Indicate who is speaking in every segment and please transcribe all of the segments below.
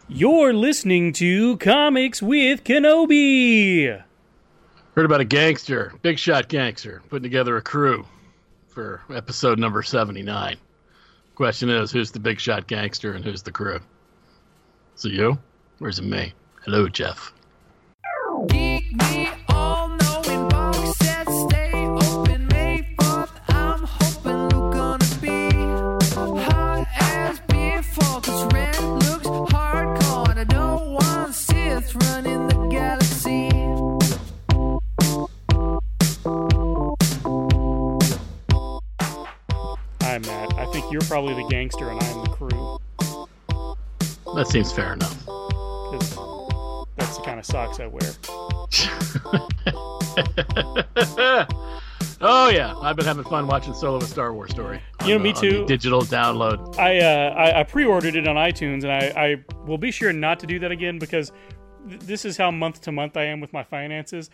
Speaker 1: You're listening to Comics with Kenobi.
Speaker 2: Heard about a gangster, big shot gangster, putting together a crew for episode number 79. Question is, who's the big shot gangster and who's the crew? Is it you? Or is it me? Hello, Jeff.
Speaker 3: Geek me all knowing box sets stay open May 4th. I'm hoping you're gonna be hot as before, 'cause red looks hardcore and I don't want Sith running the galaxy.
Speaker 1: Hi, Matt. I think you're probably the gangster and I'm the crew.
Speaker 2: That seems fair enough.
Speaker 1: 'Cause that's the kind of socks I wear.
Speaker 2: Oh, yeah. I've been having fun watching Solo: A Star Wars Story.
Speaker 1: Me too.
Speaker 2: On the digital download.
Speaker 1: I pre-ordered it on iTunes, and I will be sure not to do that again because this is how month to month I am with my finances.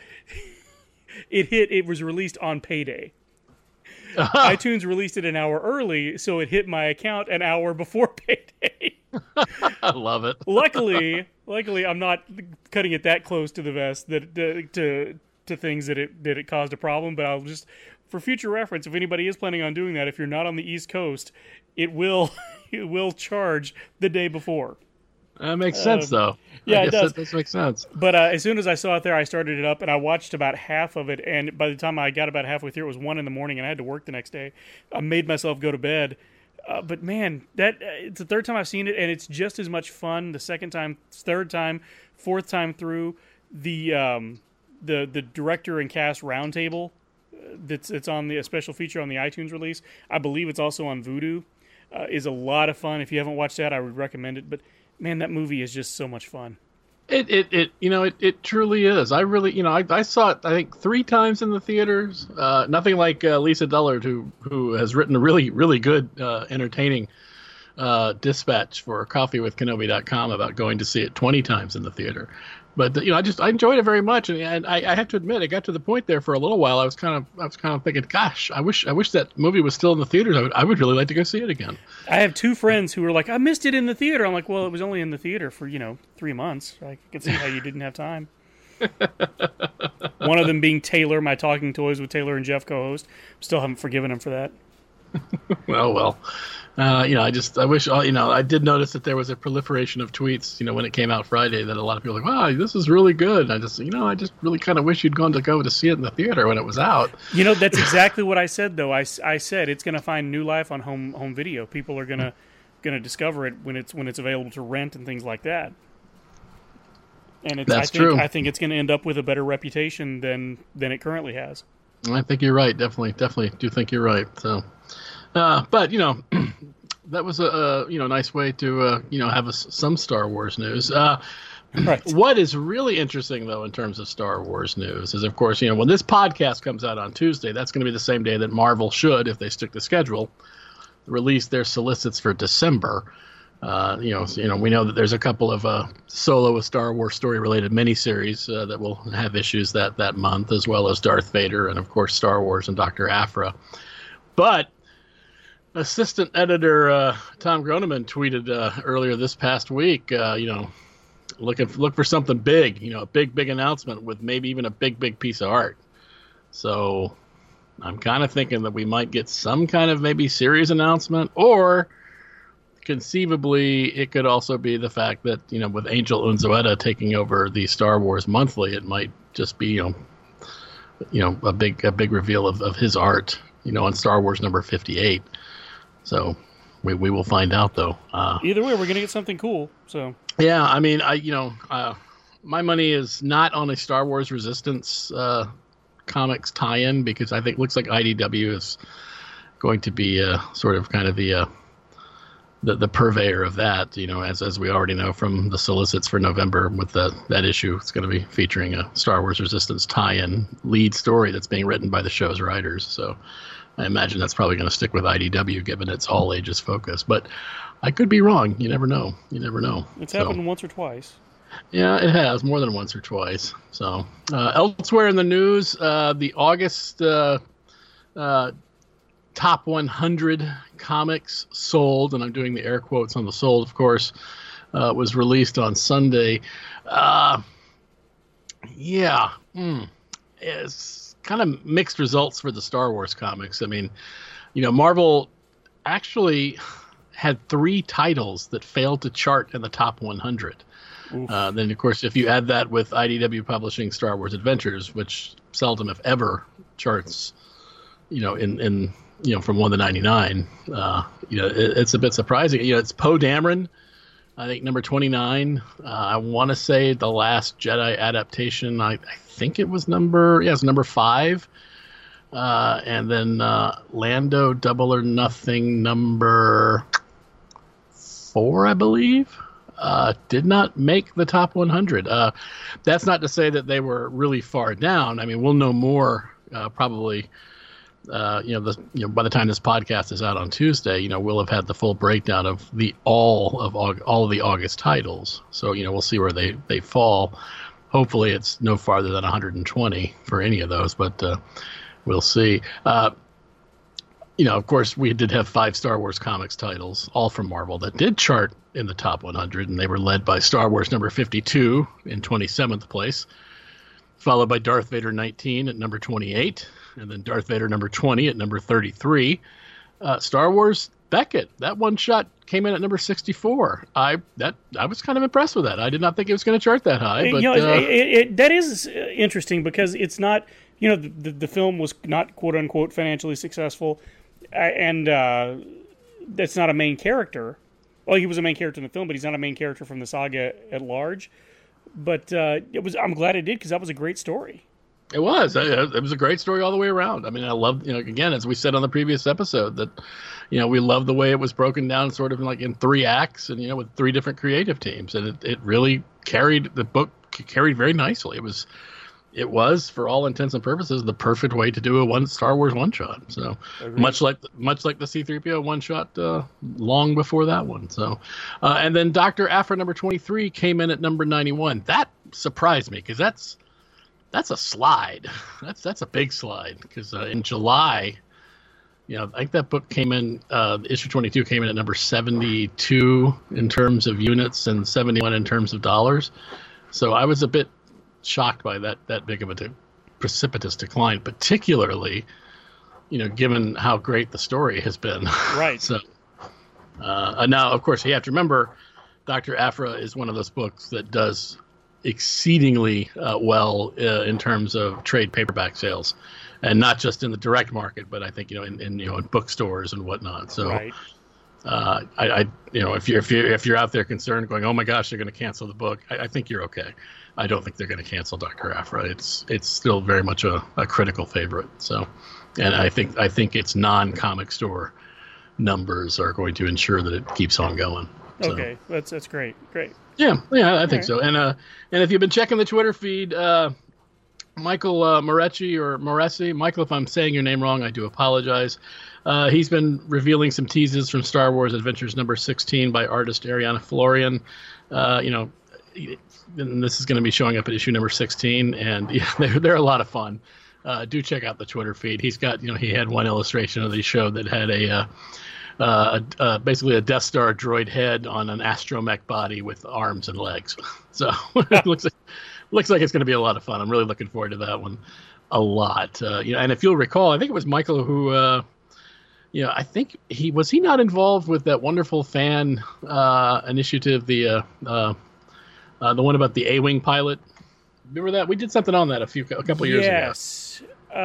Speaker 1: It was released on payday. iTunes released it an hour early, so it hit my account an hour before payday.
Speaker 2: I love it.
Speaker 1: Luckily, I'm not cutting it that close to the vest that to things that it caused a problem. But I'll just, for future reference, if anybody is planning on doing that, if you're not on the East Coast, it will charge the day before.
Speaker 2: That makes sense, though.
Speaker 1: Yeah,
Speaker 2: I
Speaker 1: it
Speaker 2: guess
Speaker 1: does.
Speaker 2: That does make sense.
Speaker 1: But as soon as I saw it there, I started it up, and I watched about half of it. And by the time I got about halfway through, it was 1 a.m, and I had to work the next day. I made myself go to bed. But man, it's the third time I've seen it, and it's just as much fun. The second time, third time, fourth time through. The director and cast roundtable it's on a special feature on the iTunes release. I believe it's also on Vudu. Is a lot of fun. If you haven't watched that, I would recommend it. But man, that movie is just so much fun.
Speaker 2: It truly is. I really, I saw it, I think 3 times in the theaters. Nothing like Lisa Dullard, who has written a really, really good, entertaining dispatch for coffeewithkenobi.com about going to see it 20 times in the theater. But I enjoyed it very much, and I have to admit, it got to the point there for a little while. I was kind of thinking, gosh, I wish that movie was still in the theaters. I would really like to go see it again.
Speaker 1: I have 2 friends who were like, I missed it in the theater. I'm like, well, it was only in the theater for 3 months. I can see how you didn't have time. One of them being Taylor, my Talking Toys with Taylor and Jeff co-host. Still haven't forgiven him for that.
Speaker 2: Well. I wish, I did notice that there was a proliferation of tweets, when it came out Friday, that a lot of people were like, wow, this is really good. I just really kind of wish you'd gone to go to see it in the theater when it was out.
Speaker 1: That's exactly what I said, though. I said it's going to find new life on home video. People are going to discover it when it's available to rent and things like that. And true. I think it's going to end up with a better reputation than it currently has.
Speaker 2: I think you're right. Definitely do think you're right. So. But that was a nice way to have some Star Wars news.
Speaker 1: Right.
Speaker 2: What is really interesting though in terms of Star Wars news is, of course, when this podcast comes out on Tuesday, that's going to be the same day that Marvel should, if they stick to schedule, release their solicits for December. We know that there's a couple of Solo: A Star Wars Story related miniseries that will have issues that month, as well as Darth Vader and of course Star Wars and Dr. Aphra. But assistant editor Tom Groneman tweeted earlier this past week, look for something big, a big announcement with maybe even a big piece of art. So I'm kind of thinking that we might get some kind of maybe series announcement, or conceivably it could also be the fact that, with Angel Unzueta taking over the Star Wars Monthly, it might just be, a big reveal of his art, on Star Wars number 58. So we will find out, though.
Speaker 1: Either way, we're going to get something cool. So
Speaker 2: yeah, I mean, my money is not on a Star Wars Resistance comics tie-in, because I think it looks like IDW is going to be sort of kind of the purveyor of that. As we already know from the solicits for November with that issue, it's going to be featuring a Star Wars Resistance tie-in lead story that's being written by the show's writers. So I imagine that's probably going to stick with IDW, given its all ages focus. But I could be wrong. You never know.
Speaker 1: It's happened once or twice.
Speaker 2: Yeah, it has, more than once or twice. So elsewhere in the news, the August top 100 comics sold, and I'm doing the air quotes on the sold, of course, was released on Sunday. It's kind of mixed results for the Star Wars comics. I mean, Marvel actually had 3 titles that failed to chart in the top 100. Then, of course, if you add that with IDW publishing Star Wars Adventures, which seldom, if ever, charts, in from 1 to 99, it's a bit surprising. It's Poe Dameron, I think, number 29. I want to say The Last Jedi adaptation. I think it was number 5. And then Lando Double or Nothing number 4, I believe, did not make the top 100. That's not to say that they were really far down. I mean, we'll know more probably. By the time this podcast is out on Tuesday, we'll have had the full breakdown of all of the August titles. So we'll see where they fall. Hopefully, it's no farther than 120 for any of those, but we'll see. Of course, we did have 5 Star Wars comics titles, all from Marvel, that did chart in the top 100, and they were led by Star Wars number 52 in 27th place, followed by Darth Vader 19 at number 28, and then Darth Vader number 20 at number 33. Star Wars Beckett, that one shot came in at number 64. I was kind of impressed with that. I did not think it was going to chart that high. But
Speaker 1: that is interesting because it's not, the film was not quote unquote financially successful, and that's not a main character. Well, he was a main character in the film, but he's not a main character from the saga at large. But I'm glad it did because that was a great story.
Speaker 2: It was. It was a great story all the way around. I mean, I loved, again, as we said on the previous episode, that, we love the way it was broken down sort of in 3 acts and, with 3 different creative teams. And it really the book carried very nicely. It was, for all intents and purposes, the perfect way to do a Star Wars one-shot. So much like the C-3PO one-shot long before that one. So, and then Dr. Aphra number 23 came in at number 91. That surprised me because that's a slide. That's a big slide because in July, I think that book came in, issue 22 came in at number 72 in terms of units and 71 in terms of dollars. So I was a bit shocked by that big of a precipitous decline, particularly, given how great the story has been.
Speaker 1: Right.
Speaker 2: So now, of course, you have to remember, Dr. Aphra is one of those books that does exceedingly well in terms of trade paperback sales, and not just in the direct market, but I think in bookstores and whatnot. So,
Speaker 1: right.
Speaker 2: If you're out there concerned, going, oh my gosh, they're going to cancel the book, I think you're okay. I don't think they're going to cancel Dr. Aphra. It's still very much a critical favorite. So, and I think its non-comic store numbers are going to ensure that it keeps on going. So.
Speaker 1: Okay, that's great.
Speaker 2: Yeah, I think so. And if you've been checking the Twitter feed, Michael Moressi, Michael, if I'm saying your name wrong, I do apologize. He's been revealing some teases from Star Wars Adventures number 16 by artist Ariana Florian. And this is going to be showing up at issue number 16, and they're a lot of fun. Do check out the Twitter feed. He's got, he had one illustration of the show that had basically a Death Star droid head on an astromech body with arms and legs. So it looks like it's going to be a lot of fun. I'm really looking forward to that one a lot. And if you'll recall, I think it was Michael who, I think he not involved with that wonderful fan initiative, the one about the A-wing pilot. Remember that? We did something on that a couple years ago.
Speaker 1: Yes.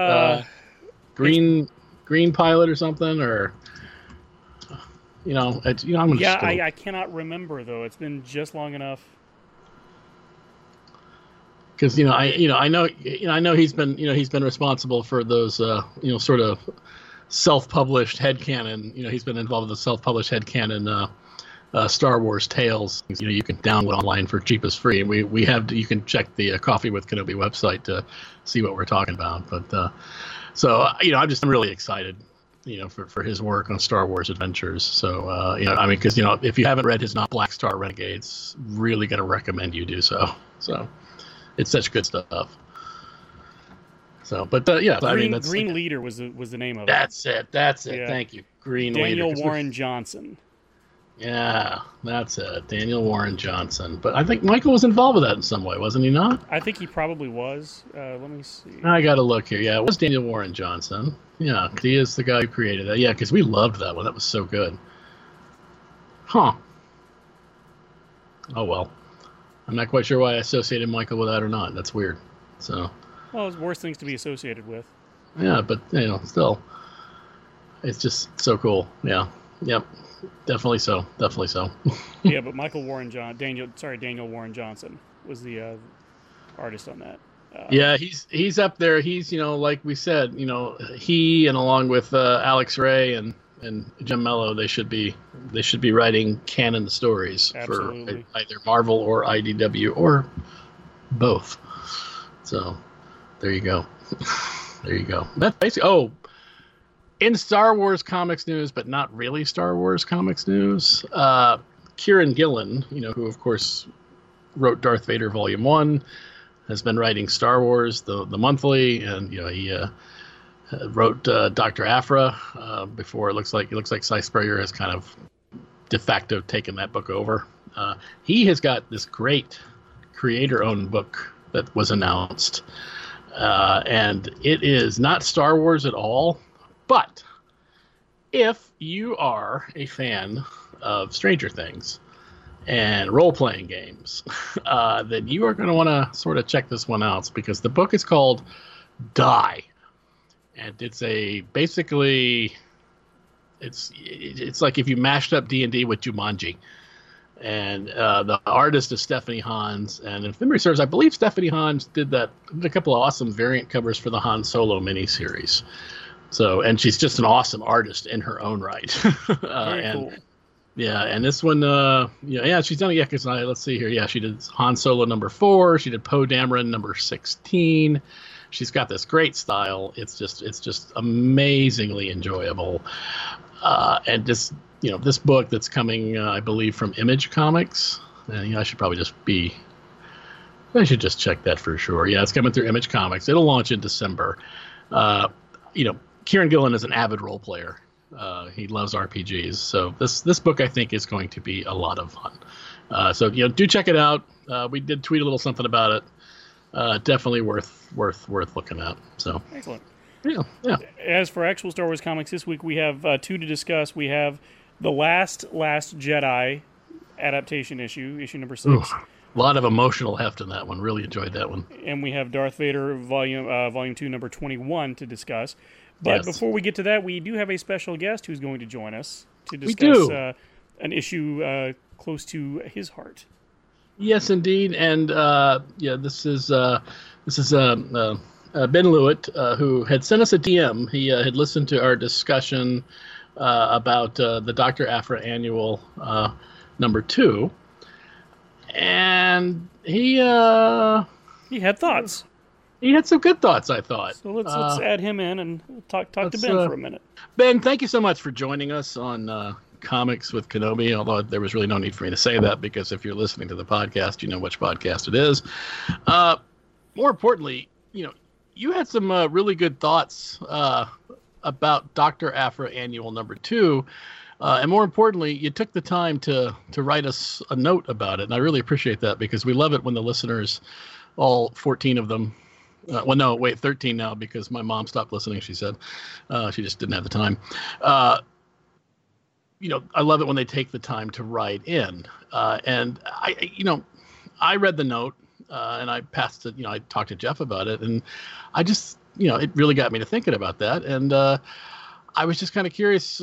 Speaker 2: Green pilot or something, or I'm going to.
Speaker 1: Yeah, I cannot remember though. It's been just long enough.
Speaker 2: Because I know he's been responsible for those sort of self-published headcanon. He's been involved with the self-published headcanon Star Wars tales. You can download online for cheapest free, and we have you can check the Coffee with Kenobi website to see what we're talking about. But so I'm really excited, for his work on Star Wars Adventures. So because if you haven't read his Not Black Star Renegades, really going to recommend you do so. So it's such good stuff. So, but
Speaker 1: Green Leader was the name of it.
Speaker 2: That's it.
Speaker 1: Yeah.
Speaker 2: Thank you, Green
Speaker 1: Daniel
Speaker 2: Leader.
Speaker 1: Warren Johnson.
Speaker 2: Yeah, that's it. Daniel Warren Johnson. But I think Michael was involved with that in some way, wasn't he not?
Speaker 1: I think he probably was. Let me see.
Speaker 2: I got to look here. Yeah, it was Daniel Warren Johnson. Yeah, he is the guy who created that. Yeah, because we loved that one. That was so good. Huh. Oh, well. I'm not quite sure why I associated Michael with that or not. That's weird. So,
Speaker 1: Well, there's worse things to be associated with.
Speaker 2: yeah, but, still. It's just so cool. Yeah. Yep. Definitely so. Definitely so.
Speaker 1: Yeah, but Daniel Warren Johnson was the artist on that.
Speaker 2: Yeah, he's up there. He's, like we said, he and along with Alex Ray and Jim Mello, they should be writing canon stories
Speaker 1: Absolutely.
Speaker 2: for either Marvel or IDW or both. So there you go. There you go. That's basically. In Star Wars comics news, but not really Star Wars comics news, Kieran Gillen, who of course wrote Darth Vader Volume 1, has been writing Star Wars the monthly, and he wrote Dr. Aphra before. It looks like Cy Spurrier has kind of de facto taken that book over. He has got this great creator-owned book that was announced, and it is not Star Wars at all. But if you are a fan of Stranger Things and role-playing games, then you are going to want to sort of check this one out, because the book is called Die, and it's basically like if you mashed up D&D with Jumanji. And the artist is Stephanie Hans, and if memory serves, I believe Stephanie Hans did a couple of awesome variant covers for the Han Solo miniseries. So, and she's just an awesome artist in her own right.
Speaker 1: Very cool.
Speaker 2: Yeah, and this one, she's done it. Yeah, because let's see here. Yeah, she did Han Solo number 4. She did Poe Dameron number 16. She's got this great style. It's just amazingly enjoyable. And this book that's coming, I believe, from Image Comics. And I should just check that for sure. Yeah, it's coming through Image Comics. It'll launch in December. Kieran Gillen is an avid role player. He loves RPGs. So this book, I think, is going to be a lot of fun. So do check it out. We did tweet a little something about it. Definitely worth looking at. So
Speaker 1: Excellent.
Speaker 2: yeah.
Speaker 1: As for actual Star Wars comics, this week we have 2 to discuss. We have the Last Jedi adaptation issue number 6.
Speaker 2: Ooh, a lot of emotional heft in that one. Really enjoyed that one.
Speaker 1: And we have Darth Vader Volume 2, number 21 to discuss. But before we get to that, we do have a special guest who's going to join us to discuss an issue close to his heart.
Speaker 2: Yes, indeed. And this is Ben Lewitt, who had sent us a DM. He had listened to our discussion about the Dr. Aphra Annual number 2, and he
Speaker 1: had thoughts.
Speaker 2: He had some good thoughts, I thought.
Speaker 1: So let's add him in and talk to Ben for a minute.
Speaker 2: Ben, thank you so much for joining us on Comics with Kenobi, although there was really no need for me to say that, because if you're listening to the podcast, you know which podcast it is. More importantly, you had some really good thoughts about Dr. Aphra Annual number 2, and more importantly, you took the time to write us a note about it, and I really appreciate that, because we love it when the listeners, all 14 of them, 13 now, because my mom stopped listening, she said. She just didn't have the time. I love it when they take the time to write in. And I read the note, and I passed it, I talked to Jeff about it, and I just, it really got me to thinking about that. And I was just kind of curious,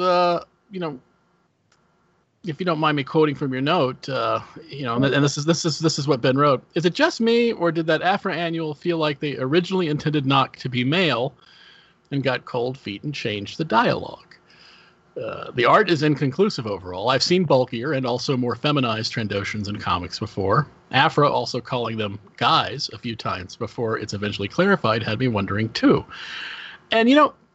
Speaker 2: if you don't mind me quoting from your note, and this is what Ben wrote. Is it just me, or did that Aphra Annual feel like they originally intended Nock to be male and got cold feet and changed the dialogue? The art is inconclusive overall. I've seen bulkier and also more feminized Trandoshans in comics before. Aphra also calling them guys a few times before it's eventually clarified had me wondering too. And,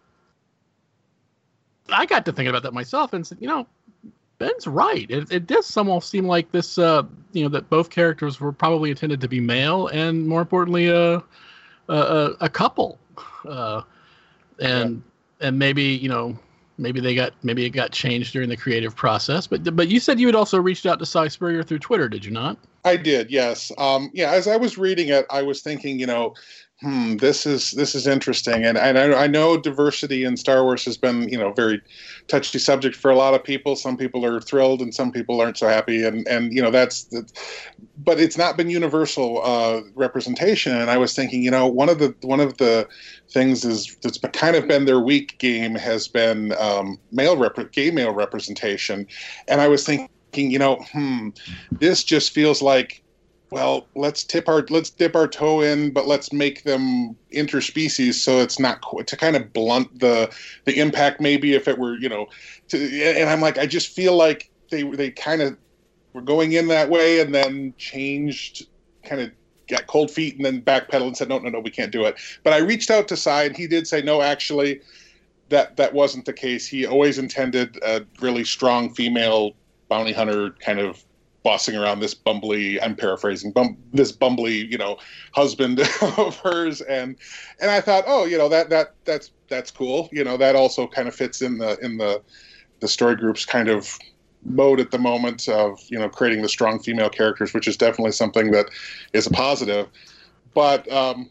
Speaker 2: I got to thinking about that myself and said, Ben's right. It does almost seem like this, that both characters were probably intended to be male, and more importantly, a couple, and maybe maybe it got changed during the creative process. But you said you had also reached out to Cy Spurrier through Twitter, did you not?
Speaker 4: I did, yes. As I was reading it, I was thinking, this is interesting, and I know diversity in Star Wars has been, very touchy subject for a lot of people. Some people are thrilled, and some people aren't so happy, and but it's not been universal representation. And I was thinking, one of the things that's kind of been their weak game has been gay male representation, and I was thinking, this just feels like, well, let's dip our toe in, but let's make them interspecies, so it's not to kind of blunt the impact. Maybe if it were, and I'm like, I just feel like they kind of were going in that way and then changed, kind of got cold feet and then backpedaled and said, no, we can't do it. But I reached out to Cy, and he did say, no, actually, that wasn't the case. He always intended a really strong female bounty hunter kind of bossing around this bumbly, I'm paraphrasing, this bumbly, husband of hers, and I thought, that's cool. That also kind of fits in the story group's kind of mode at the moment of creating the strong female characters, which is definitely something that is a positive. But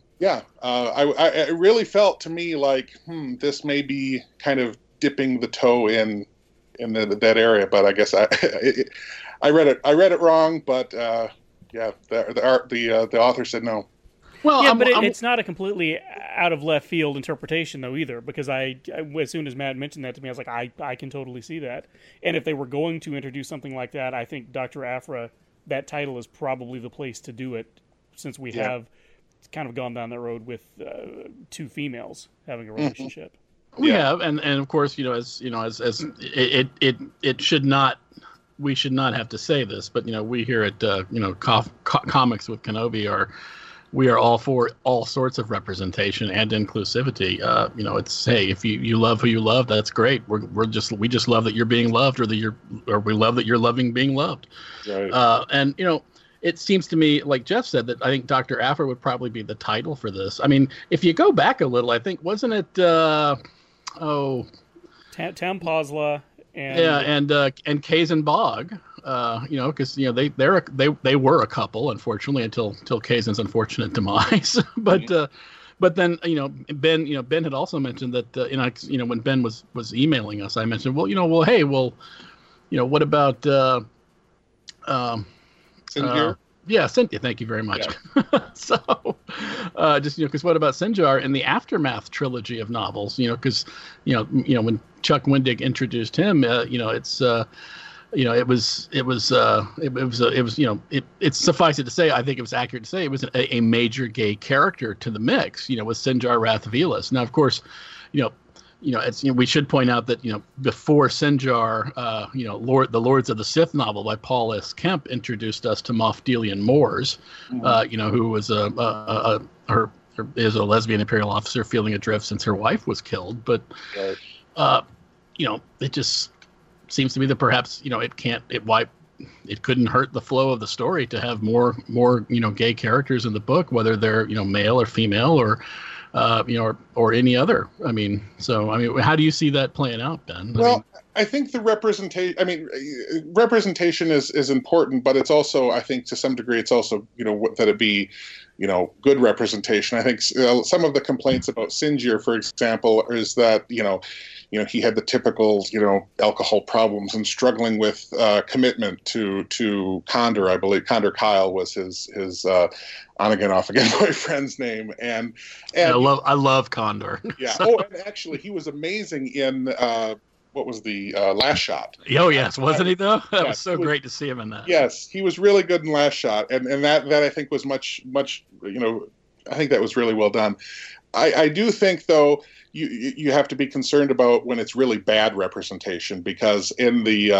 Speaker 4: I really felt to me like this may be kind of dipping the toe in that area, but I guess I read it wrong, but the author said no.
Speaker 1: Well, yeah, it's not a completely out of left field interpretation though either, because I as soon as Matt mentioned that to me, I was like, I can totally see that. And if they were going to introduce something like that, I think Dr. Aphra, that title is probably the place to do it, since we have kind of gone down that road with two females having a relationship.
Speaker 2: We have, and of course, as it should not. We should not have to say this, but we here at Comics with Kenobi we are all for all sorts of representation and inclusivity. It's, hey, if you love who you love, that's great. We just love that you're being loved, or we love that you're loving being loved. Right. And it seems to me, like Jeff said, that I think Dr. Aphra would probably be the title for this. I mean, if you go back a little, I think, wasn't it? Tam
Speaker 1: Posla.
Speaker 2: And Kazan Bog, because they were a couple, unfortunately, until Kazan's unfortunate demise. But then Ben had also mentioned that when Ben was emailing us, I mentioned, hey, what about
Speaker 4: Sinjar?
Speaker 2: Yeah, Cynthia, thank you very much. Yeah. So, because what about Sinjar in the Aftermath trilogy of novels? Because when Chuck Wendig introduced him, it's suffice it to say, I think it was accurate to say it was a major gay character to the mix. With Sinjar Rath Velas. Now, of course, we should point out that before Sinjar, the Lords of the Sith novel by Paul S. Kemp introduced us to Moff Delian Moores, who was is a lesbian imperial officer feeling adrift since her wife was killed. But it just seems to me that perhaps it couldn't hurt the flow of the story to have more gay characters in the book, whether they're male or female or any other. How do you see that playing out, Ben?
Speaker 4: I think the representation is important, but it's also, I think to some degree, it's also, that it be, good representation. I think some of the complaints about Sinjar, for example, is that, he had the typical, alcohol problems and struggling with commitment to Condor. I believe Condor Kyle was his on again, off again boyfriend's name, and
Speaker 2: I love Condor.
Speaker 4: Yeah. So. And actually, he was amazing in what was the Last Shot?
Speaker 2: Oh yes, wasn't he though? That was so great to see him in that.
Speaker 4: Yes, he was really good in Last Shot, and that I think was much. I think that was really well done. I do think though. You have to be concerned about when it's really bad representation, because in the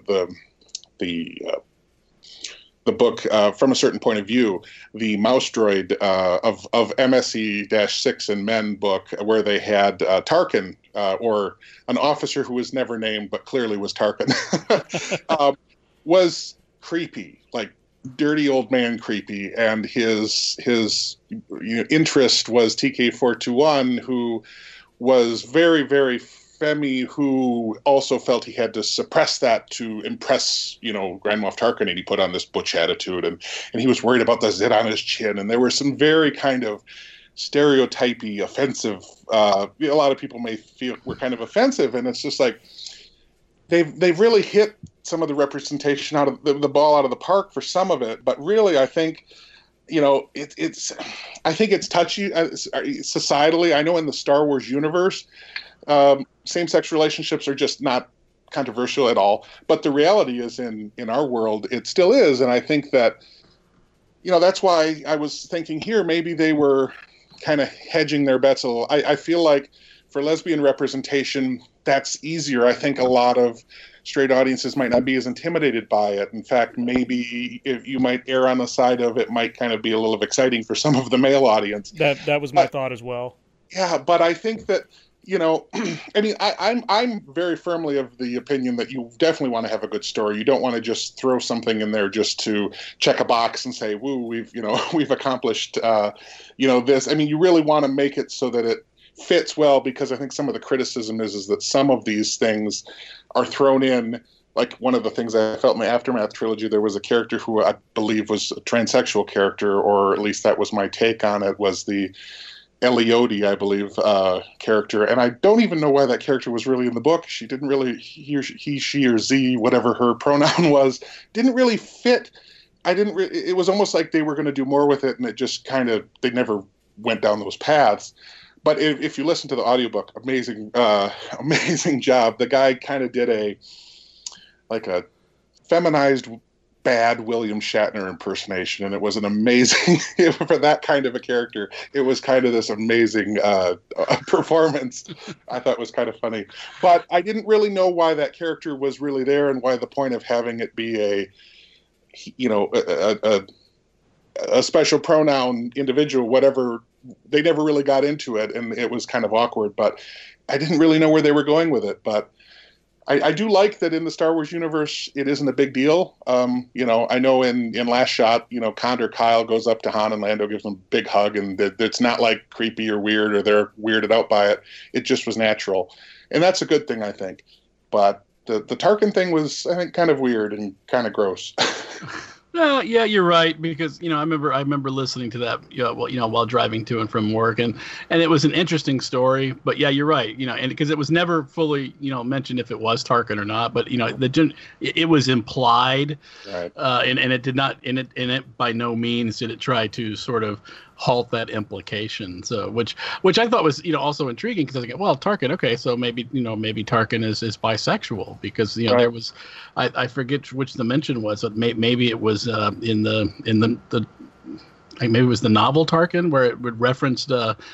Speaker 4: book, From a Certain Point of View, the mouse droid of MSE-6 and Men book, where they had Tarkin, or an officer who was never named but clearly was Tarkin, was creepy, like dirty old man creepy, and his interest was TK-421, who was very, very Femi, who also felt he had to suppress that to impress, Grand Moff Tarkin, and he put on this butch attitude, and he was worried about the zit on his chin, and there were some very kind of stereotypy, offensive. A lot of people may feel were kind of offensive, and it's just like they've really hit some of the representation out of the ball out of the park for some of it, but really, I think. I think it's touchy societally. I know in the Star Wars universe, same-sex relationships are just not controversial at all. But the reality is, in our world, it still is. And I think that, that's why I was thinking here, maybe they were kind of hedging their bets a little. I feel like for lesbian representation, that's easier. I think a lot of straight audiences might not be as intimidated by it. In fact, maybe if you might err on the side of it might kind of be a little exciting for some of the male audience.
Speaker 1: That was my thought as well.
Speaker 4: Yeah, but I think that, I'm very firmly of the opinion that you definitely want to have a good story. You don't want to just throw something in there just to check a box and say, woo, we've accomplished, this. I mean, you really want to make it so that it fits well, because I think some of the criticism is that some of these things are thrown in. Like one of the things I felt in the Aftermath trilogy, there was a character who I believe was a transsexual character, or at least that was my take on it, was the Eliodi, I believe, character. And I don't even know why that character was really in the book. She didn't really, he, she, or Z, whatever her pronoun was, didn't really fit. It was almost like they were going to do more with it, and it just kind of, they never went down those paths. But if you listen to the audiobook, amazing job. The guy kind of did a feminized, bad William Shatner impersonation, and it was an amazing, for that kind of a character, it was kind of this amazing performance. I thought was kind of funny. But I didn't really know why that character was really there, and why the point of having it be a special pronoun individual, whatever. They never really got into it, and it was kind of awkward, but I didn't really know where they were going with it. But I do like that in the Star Wars universe, it isn't a big deal. I know in Last Shot, Condor Kyle goes up to Han and Lando, gives him a big hug, and it's not like creepy or weird or they're weirded out by it. It just was natural. And that's a good thing, I think. But the Tarkin thing was, I think, kind of weird and kind of gross.
Speaker 2: No, yeah, you're right, because I remember listening to that while driving to and from work, and it was an interesting story. But yeah, you're right, and because it was never fully mentioned if it was Tarkin or not, but it was implied, right. And it did not, and it by no means did it try to sort of halt that implication. So which I thought was also intriguing, because I was like, well, Tarkin, okay, so maybe Tarkin is bisexual, because right. There was I forget which the mention was, but maybe it was in the maybe it was the novel Tarkin, where it would referenced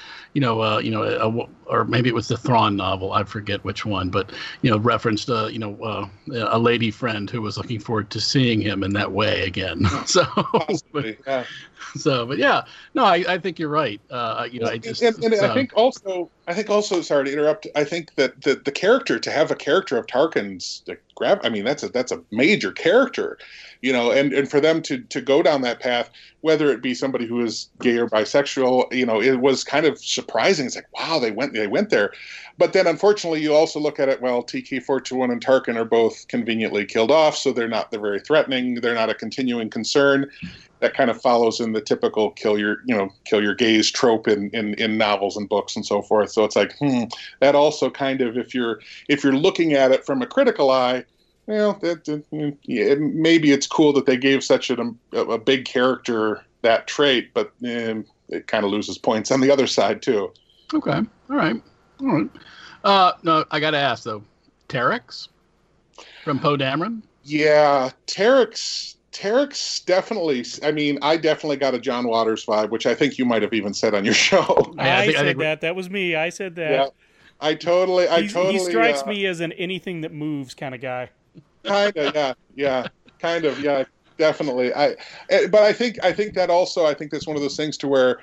Speaker 2: or maybe it was the Thrawn novel, I forget which one, but referenced a lady friend who was looking forward to seeing him in that way again. So
Speaker 4: possibly, yeah.
Speaker 2: So, but yeah, no, I think you're right. I think also, sorry to interrupt. I think that the character, to have a character of Tarkin's that's a major character, and for them to go down that path, whether it be somebody who is gay or bisexual, it was kind of surprising. It's like, wow, they went there. But then, unfortunately, you also look at it, well, TK-421 and Tarkin are both conveniently killed off, so they're very threatening. They're not a continuing concern. That kind of follows in the typical kill your gays trope in novels and books and so forth. So it's like, that also kind of, if you're looking at it from a critical eye, well, maybe it's cool that they gave such a big character that trait, but it kind of loses points on the other side too. Okay, all right. No, I got to ask though, Terex from Poe Dameron?
Speaker 4: Yeah, Terex definitely. I mean, I definitely got a John Waters vibe, which I think you might have even said on your show.
Speaker 1: I said that. That was me. I said that.
Speaker 4: Yeah, I totally.
Speaker 1: He strikes me as an anything that moves kind of guy.
Speaker 4: Kind of, yeah, kind of, yeah, definitely. But I think that also, I think that's one of those things to where,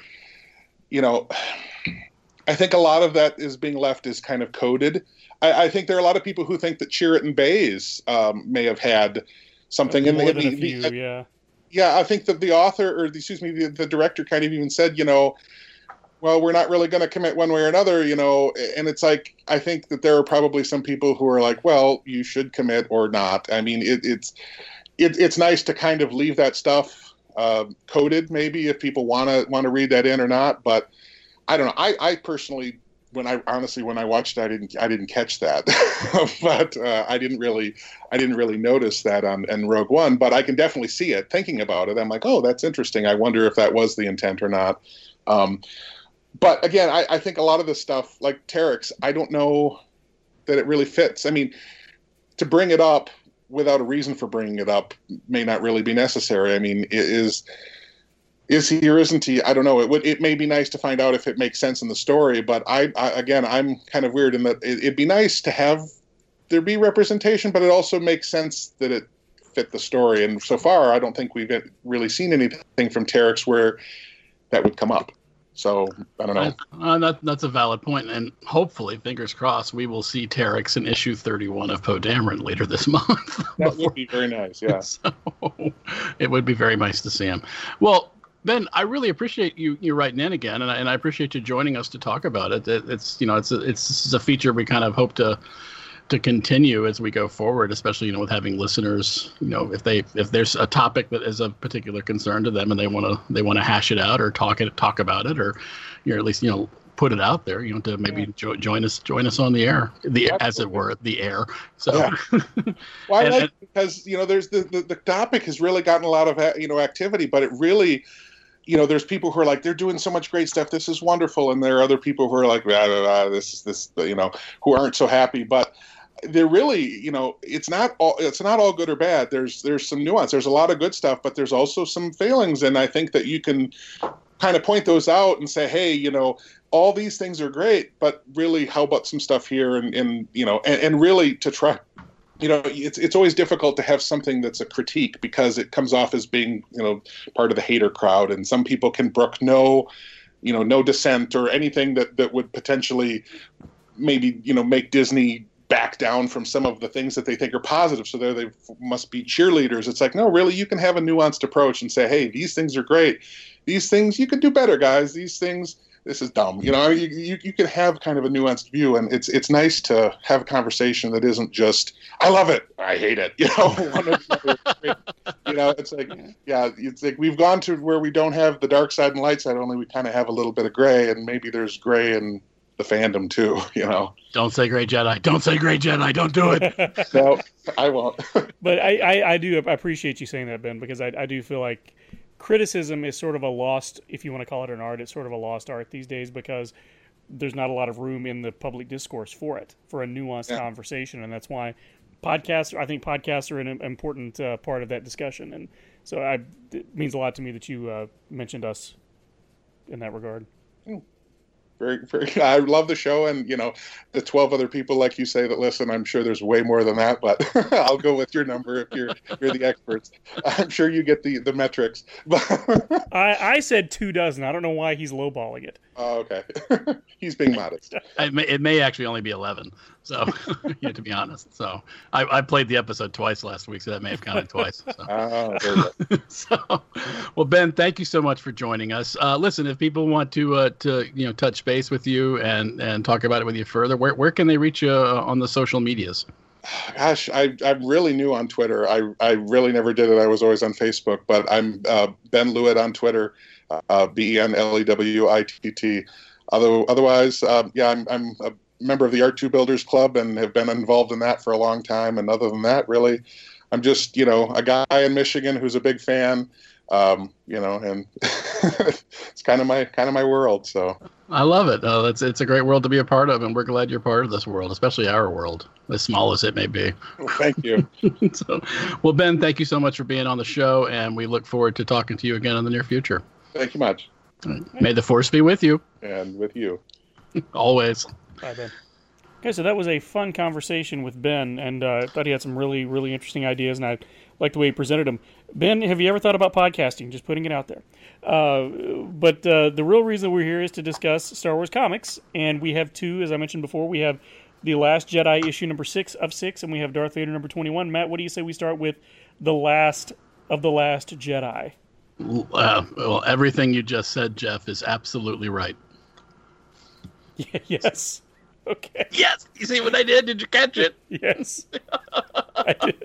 Speaker 4: I think a lot of that is being left is kind of coded. I think there are a lot of people who think that Chirrut and Baze may have had something in the. Yeah, I think that the author, or the director, kind of even said, well, we're not really going to commit one way or another, and it's like, I think that there are probably some people who are like, well, you should commit or not. I mean, it's nice to kind of leave that stuff coded, maybe, if people want to read that in or not. But I don't know. I personally, when I watched it, I didn't catch that, but I didn't really notice that on Rogue One. But I can definitely see it. Thinking about it, I'm like, oh, that's interesting. I wonder if that was the intent or not. But again, I think a lot of this stuff, like Terex, I don't know that it really fits. I mean, to bring it up without a reason for bringing it up may not really be necessary. I mean, is he or isn't he? I don't know. It may be nice to find out if it makes sense in the story, but I'm kind of weird in that it'd be nice to have there be representation, but it also makes sense that it fit the story. And so far, I don't think we've really seen anything from Terex where that would come up. So I don't know.
Speaker 2: That's a valid point, and hopefully, fingers crossed, we will see Terex in issue 31 of Poe Dameron later this month.
Speaker 4: That would be very nice. Yeah,
Speaker 2: so, it would be very nice to see him. Well, Ben, I really appreciate you writing in again, and I appreciate you joining us to talk about it. It's a feature we kind of hope to continue as we go forward, especially with having listeners. If there's a topic that is of particular concern to them and they want to hash it out or talk about it, or at least put it out there, to maybe join us on the air, as it were, the air. So,
Speaker 4: yeah. Well, I like it because there's the topic has really gotten a lot of activity, but it really. There's people who are like, they're doing so much great stuff. This is wonderful. And there are other people who are like, this, who aren't so happy. But they're really, it's not all good or bad. There's some nuance. There's a lot of good stuff, but there's also some failings. And I think that you can kind of point those out and say, hey, all these things are great, but really, how about some stuff here? And really to try. It's always difficult to have something that's a critique because it comes off as being, part of the hater crowd, and some people can brook no dissent or anything that would potentially maybe, make Disney back down from some of the things that they think are positive. So they must be cheerleaders. It's like, no, really, you can have a nuanced approach and say, hey, these things are great. These things you could do better, guys. These things. This is dumb. You can have kind of a nuanced view, and it's nice to have a conversation that isn't just, I love it, I hate it. It's like, it's like we've gone to where we don't have the dark side and light side, only we kind of have a little bit of gray, and maybe there's gray in the fandom too.
Speaker 2: Don't say Grey Jedi. Don't say Grey Jedi. Don't do it.
Speaker 4: No, I won't.
Speaker 1: But I do appreciate you saying that, Ben, because I do feel like criticism is sort of a lost, if you want to call it an art, it's sort of a lost art these days because there's not a lot of room in the public discourse for a nuanced conversation. And that's why I think podcasts are an important part of that discussion. And so it means a lot to me that you mentioned us in that regard.
Speaker 4: Very, very. I love the show, and the 12 other people, like you say, that listen. I'm sure there's way more than that, but I'll go with your number if you're the experts. I'm sure you get the metrics.
Speaker 1: I said 24. I don't know why he's lowballing it.
Speaker 4: Oh, okay. He's being modest.
Speaker 2: It may actually only be 11. So, to be honest. So, I played the episode twice last week, so that may have counted twice. So.
Speaker 4: Oh, very good.
Speaker 2: So, well, Ben, thank you so much for joining us. Listen, if people want to touch base with you and talk about it with you further, where can they reach you on the social medias?
Speaker 4: Gosh, I'm really new on Twitter. I really never did it. I was always on Facebook, but I'm Ben Lewitt on Twitter, BenLewitt. Otherwise, I'm a member of the Art2 Builders Club and have been involved in that for a long time. And other than that, really, I'm just a guy in Michigan who's a big fan. And it's kind of my world. So
Speaker 2: I love it. It's a great world to be a part of, and we're glad you're part of this world, especially our world, as small as it may be.
Speaker 4: Well, thank you.
Speaker 2: Well, Ben, thank you so much for being on the show, and we look forward to talking to you again in the near future.
Speaker 4: Thank you much.
Speaker 2: May the force be with you.
Speaker 4: And with you.
Speaker 2: Always.
Speaker 1: Bye, Ben. Okay, so that was a fun conversation with Ben, and I thought he had some really, really interesting ideas, and I liked the way he presented them. Ben, have you ever thought about podcasting? Just putting it out there. But the real reason we're here is to discuss Star Wars comics, and we have two, as I mentioned before. We have The Last Jedi issue number 6 of 6, and we have Darth Vader number 21. Matt, what do you say we start with The Last of the Last Jedi?
Speaker 2: Well, everything you just said, Jeff, is absolutely right.
Speaker 1: Yes. Okay.
Speaker 2: Yes. You see what I did? Did you catch it?
Speaker 1: Yes. I did.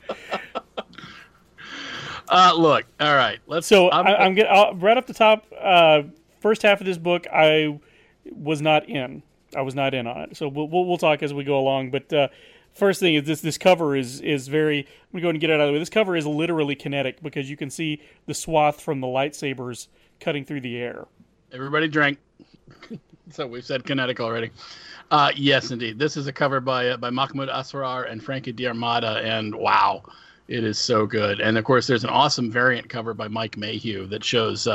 Speaker 2: Look. All right. Let's.
Speaker 1: So I'm getting right off the top. First half of this book, I was not in. I was not in on it. So we'll talk as we go along. But first thing is this cover is very. I'm gonna go ahead and get it out of the way. This cover is literally kinetic because you can see the swath from the lightsabers cutting through the air.
Speaker 2: Everybody drink. So we've said kinetic already. Yes, indeed. This is a cover by Mahmoud Asrar and Frankie D'Armata, and wow, it is so good. And of course, there's an awesome variant cover by Mike Mayhew that shows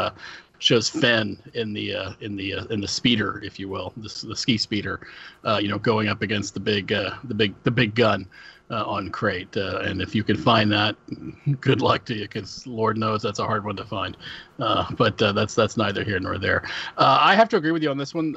Speaker 2: Finn in the speeder, if you will, the ski speeder, going up against the big gun on Crate. And if you can find that, good luck to you, because Lord knows that's a hard one to find. But that's neither here nor there. I have to agree with you on this one.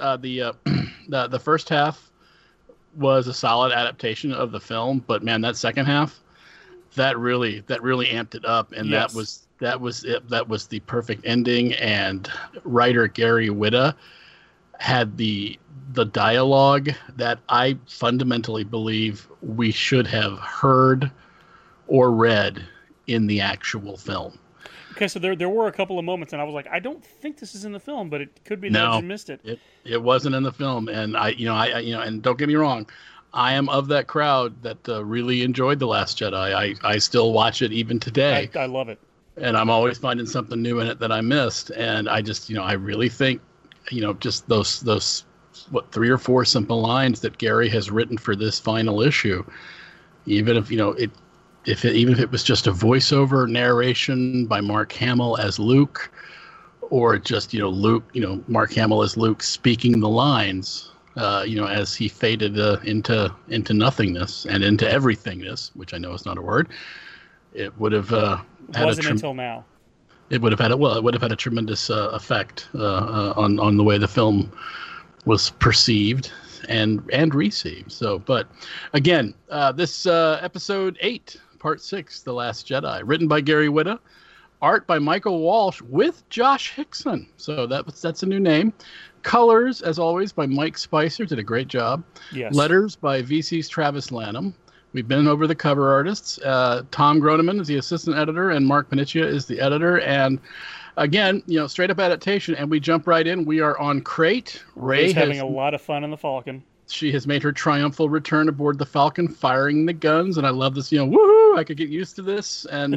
Speaker 2: The first half was a solid adaptation of the film, but man, that second half, that really amped it up, and
Speaker 1: Yes.
Speaker 2: that was it. That was the perfect ending. And writer Gary Whitta had the dialogue that I fundamentally believe we should have heard or read in the actual film.
Speaker 1: Okay, so there were a couple of moments, and I was like, I don't think this is in the film, but it could be that I just missed it.
Speaker 2: It wasn't in the film, and I and don't get me wrong, I am of that crowd that really enjoyed The Last Jedi. I still watch it even today.
Speaker 1: I love it.
Speaker 2: And I'm always finding something new in it that I missed. And I just, I really think, just those 3 or 4 simple lines that Gary has written for this final issue, even if, even if it was just a voiceover narration by Mark Hamill as Luke, or just, Luke, Mark Hamill as Luke speaking the lines, as he faded into nothingness and into everythingness, which I know is not a word. It would have
Speaker 1: Wasn't until now.
Speaker 2: It would have had a tremendous effect on the way the film was perceived and received. So, but again, this episode 8, part 6, The Last Jedi, written by Gary Whitta, art by Michael Walsh with Josh Hickson. So that's a new name. Colors, as always, by Mike Spicer, did a great job.
Speaker 1: Yes.
Speaker 2: Letters by VC's Travis Lanham. We've been over the cover artists. Tom Groneman is the assistant editor, and Mark Paniccia is the editor. And again, straight up adaptation, and we jump right in. We are on Crate.
Speaker 1: Rey's having a lot of fun in the Falcon.
Speaker 2: She has made her triumphal return aboard the Falcon, firing the guns, and I love this. Woohoo! I could get used to this, and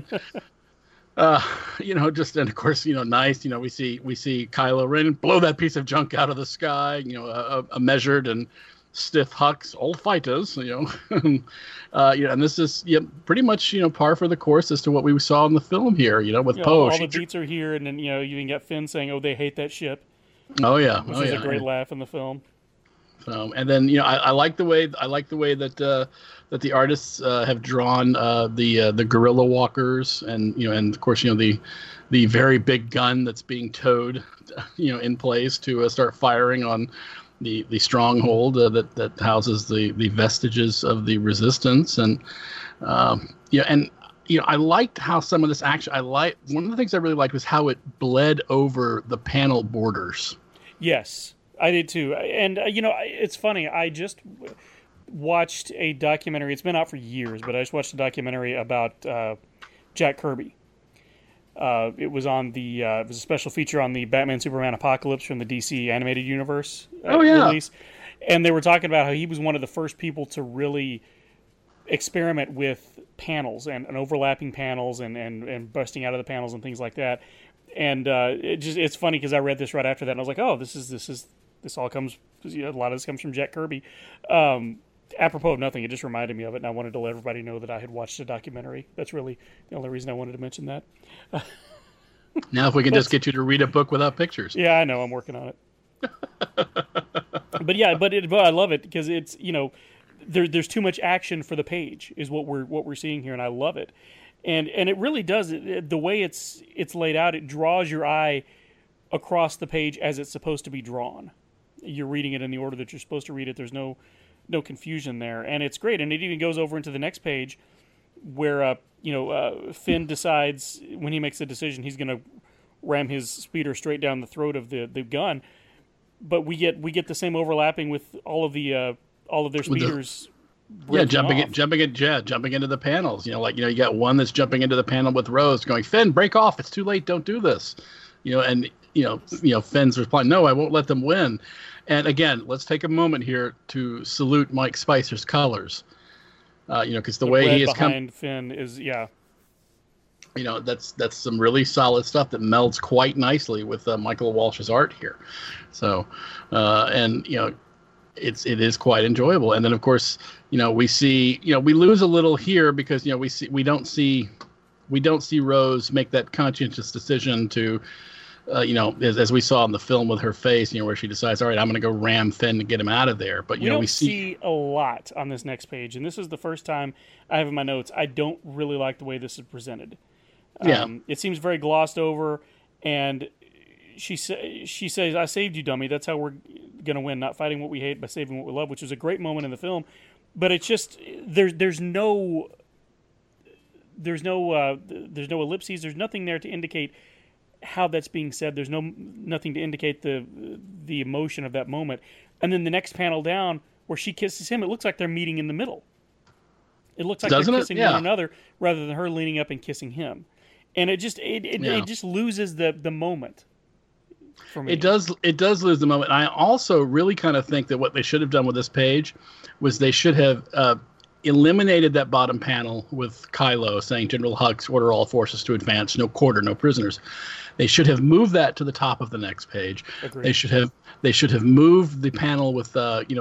Speaker 2: just, and of course, nice. We see Kylo Ren blow that piece of junk out of the sky. A measured and stiff Hux, old fighters, and this is pretty much par for the course as to what we saw in the film here. With Poe,
Speaker 1: all the beats are here, and then you can get Finn saying, "Oh, they hate that ship."
Speaker 2: Oh yeah,
Speaker 1: which is a great laugh in the film.
Speaker 2: And then I like the way that the artists have drawn the guerrilla walkers, and and of course the very big gun that's being towed in place to start firing on the stronghold that houses the vestiges of the resistance. And I liked how some of this action, one of the things I really liked was how it bled over the panel borders.
Speaker 1: Yes, I did too. And it's funny, I just watched a documentary. It's been out for years, but I just watched a documentary about Jack Kirby. It was a special feature on the Batman Superman Apocalypse from the DC animated universe release. And they were talking about how he was one of the first people to really experiment with panels and overlapping panels and busting out of the panels and things like that. And it's funny because I read this right after that and I was like, oh, this all comes, a lot of this comes from Jack Kirby. Apropos of nothing, it just reminded me of it, and I wanted to let everybody know that I had watched a documentary. That's really the only reason I wanted to mention that.
Speaker 2: Now, if we can just get you to read a book without pictures.
Speaker 1: Yeah, I know. I'm working on it. But I love it because it's there's too much action for the page is what we're seeing here, and I love it. And it really does the way it's laid out. It draws your eye across the page as it's supposed to be drawn. You're reading it in the order that you're supposed to read it. There's no confusion there, and it's great. And it even goes over into the next page where Finn decides, when he makes the decision he's going to ram his speeder straight down the throat of the gun. but we get the same overlapping with all of their speeders.
Speaker 2: Jumping
Speaker 1: off.
Speaker 2: jumping into the panels. You got one that's jumping into the panel with Rose, going, "Finn, break off! It's too late. Don't do this." And Finn's replying, "No, I won't let them win." And again, let's take a moment here to salute Mike Spicer's colors. Because the way
Speaker 1: red
Speaker 2: he is
Speaker 1: behind Finn is
Speaker 2: that's some really solid stuff that melds quite nicely with Michael Walsh's art here. So, it is quite enjoyable. And then of course, we see, we lose a little here because we don't see Rose make that conscientious decision to, as we saw in the film with her face, where she decides, all right, I'm going to go ram Finn to get him out of there. But we
Speaker 1: see a lot on this next page, and this is the first time I have in my notes. I don't really like the way this is presented. It seems very glossed over, and she says, "I saved you, dummy. That's how we're gonna win. Not fighting what we hate, by saving what we love," which is a great moment in the film. But it's just there's no ellipses. There's nothing there to indicate how that's being said. There's nothing to indicate the emotion of that moment. And then the next panel down, where she kisses him, it looks like they're meeting in the middle. It looks like they're kissing one another rather than her leaning up and kissing him. And it just loses the moment for me. It does
Speaker 2: lose the moment. I also really kind of think that what they should have done with this page was they should have eliminated that bottom panel with Kylo saying, "General Hux, order all forces to advance, no quarter, no prisoners." They should have moved that to the top of the next page.
Speaker 1: Agreed.
Speaker 2: They should have moved the panel with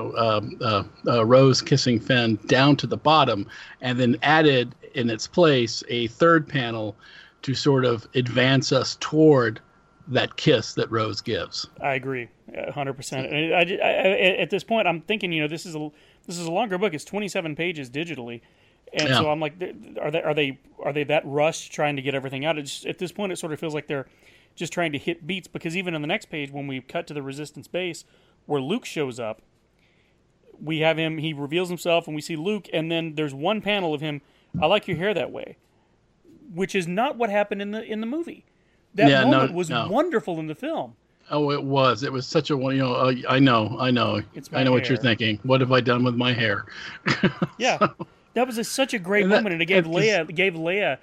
Speaker 2: Rose kissing Finn down to the bottom, and then added in its place a third panel to sort of advance us toward that kiss that Rose gives.
Speaker 1: I agree, 100%. And at this point, I'm thinking, this is a longer book. It's 27 pages digitally, and so I'm like, are they that rushed trying to get everything out? At this point, it sort of feels like they're just trying to hit beats, because even on the next page, when we cut to the Resistance base where Luke shows up, we have him. He reveals himself, and we see Luke, and then there's one panel of him. "I like your hair that way," which is not what happened in the movie. That moment was wonderful in the film.
Speaker 2: Oh, it was. It was such a one. I know. I know what you're thinking. What have I done with my hair?
Speaker 1: Yeah, that was such a great moment, and it gave Leia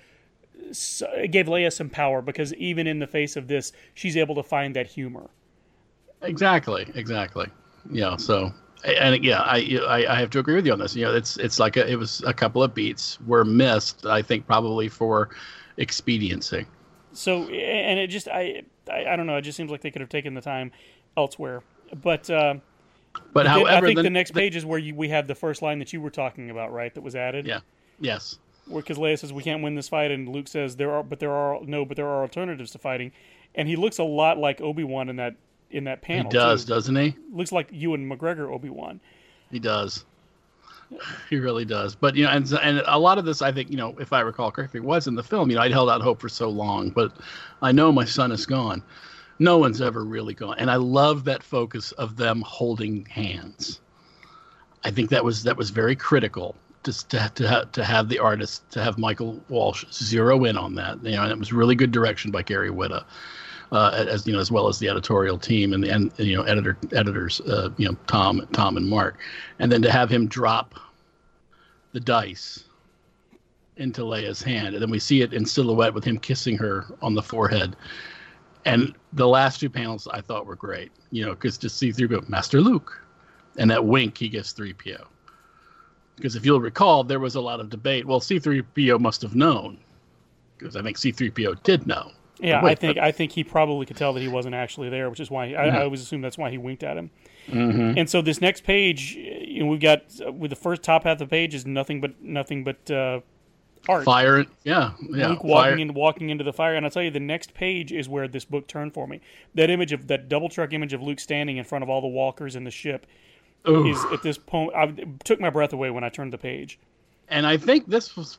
Speaker 1: some power, because even in the face of this, she's able to find that humor.
Speaker 2: Exactly. Yeah. So, and yeah, I have to agree with you on this. It's like it was a couple of beats were missed. I think probably for expediency.
Speaker 1: So, and it just I don't know. It just seems like they could have taken the time elsewhere. But
Speaker 2: however,
Speaker 1: I think the next page is where we have the first line that you were talking about, right? That was added.
Speaker 2: Yeah. Yes.
Speaker 1: Because Leia says, "We can't win this fight," and Luke says, there are alternatives to fighting," and he looks a lot like Obi-Wan in that panel.
Speaker 2: He does, doesn't he?
Speaker 1: Looks like Ewan McGregor Obi-Wan.
Speaker 2: He does. He really does. But and a lot of this, I think, if I recall correctly, was in the film. I'd held out hope for so long, but I know my son is gone. No one's ever really gone, and I love that focus of them holding hands. I think that was very critical. Just to have the artist, to have Michael Walsh zero in on that, and it was really good direction by Gary Whitta, as well as the editorial team and editors, Tom and Mark, and then to have him drop the dice into Leia's hand, and then we see it in silhouette with him kissing her on the forehead, and the last two panels I thought were great, because to see C-3PO, Master Luke, and that wink he gives 3PO. Because if you'll recall, there was a lot of debate. Well, C-3PO must have known, because I think C-3PO did know.
Speaker 1: Yeah, I think he probably could tell that he wasn't actually there, which is why I always assume that's why he winked at him.
Speaker 2: Mm-hmm.
Speaker 1: And so this next page, we've got with the first top half of the page is nothing but art.
Speaker 2: Fire, yeah.
Speaker 1: Luke walking into the fire, and I'll tell you, the next page is where this book turned for me. That double truck image of Luke standing in front of all the walkers in the ship.
Speaker 2: Ooh.
Speaker 1: Is at this point, it took my breath away when I turned the page.
Speaker 2: And I think this was,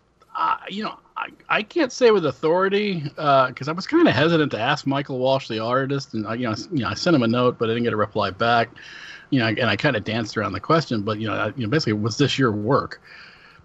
Speaker 2: I can't say with authority, because I was kind of hesitant to ask Michael Walsh, the artist, and I sent him a note, but I didn't get a reply back. And I kind of danced around the question, but basically, was this your work?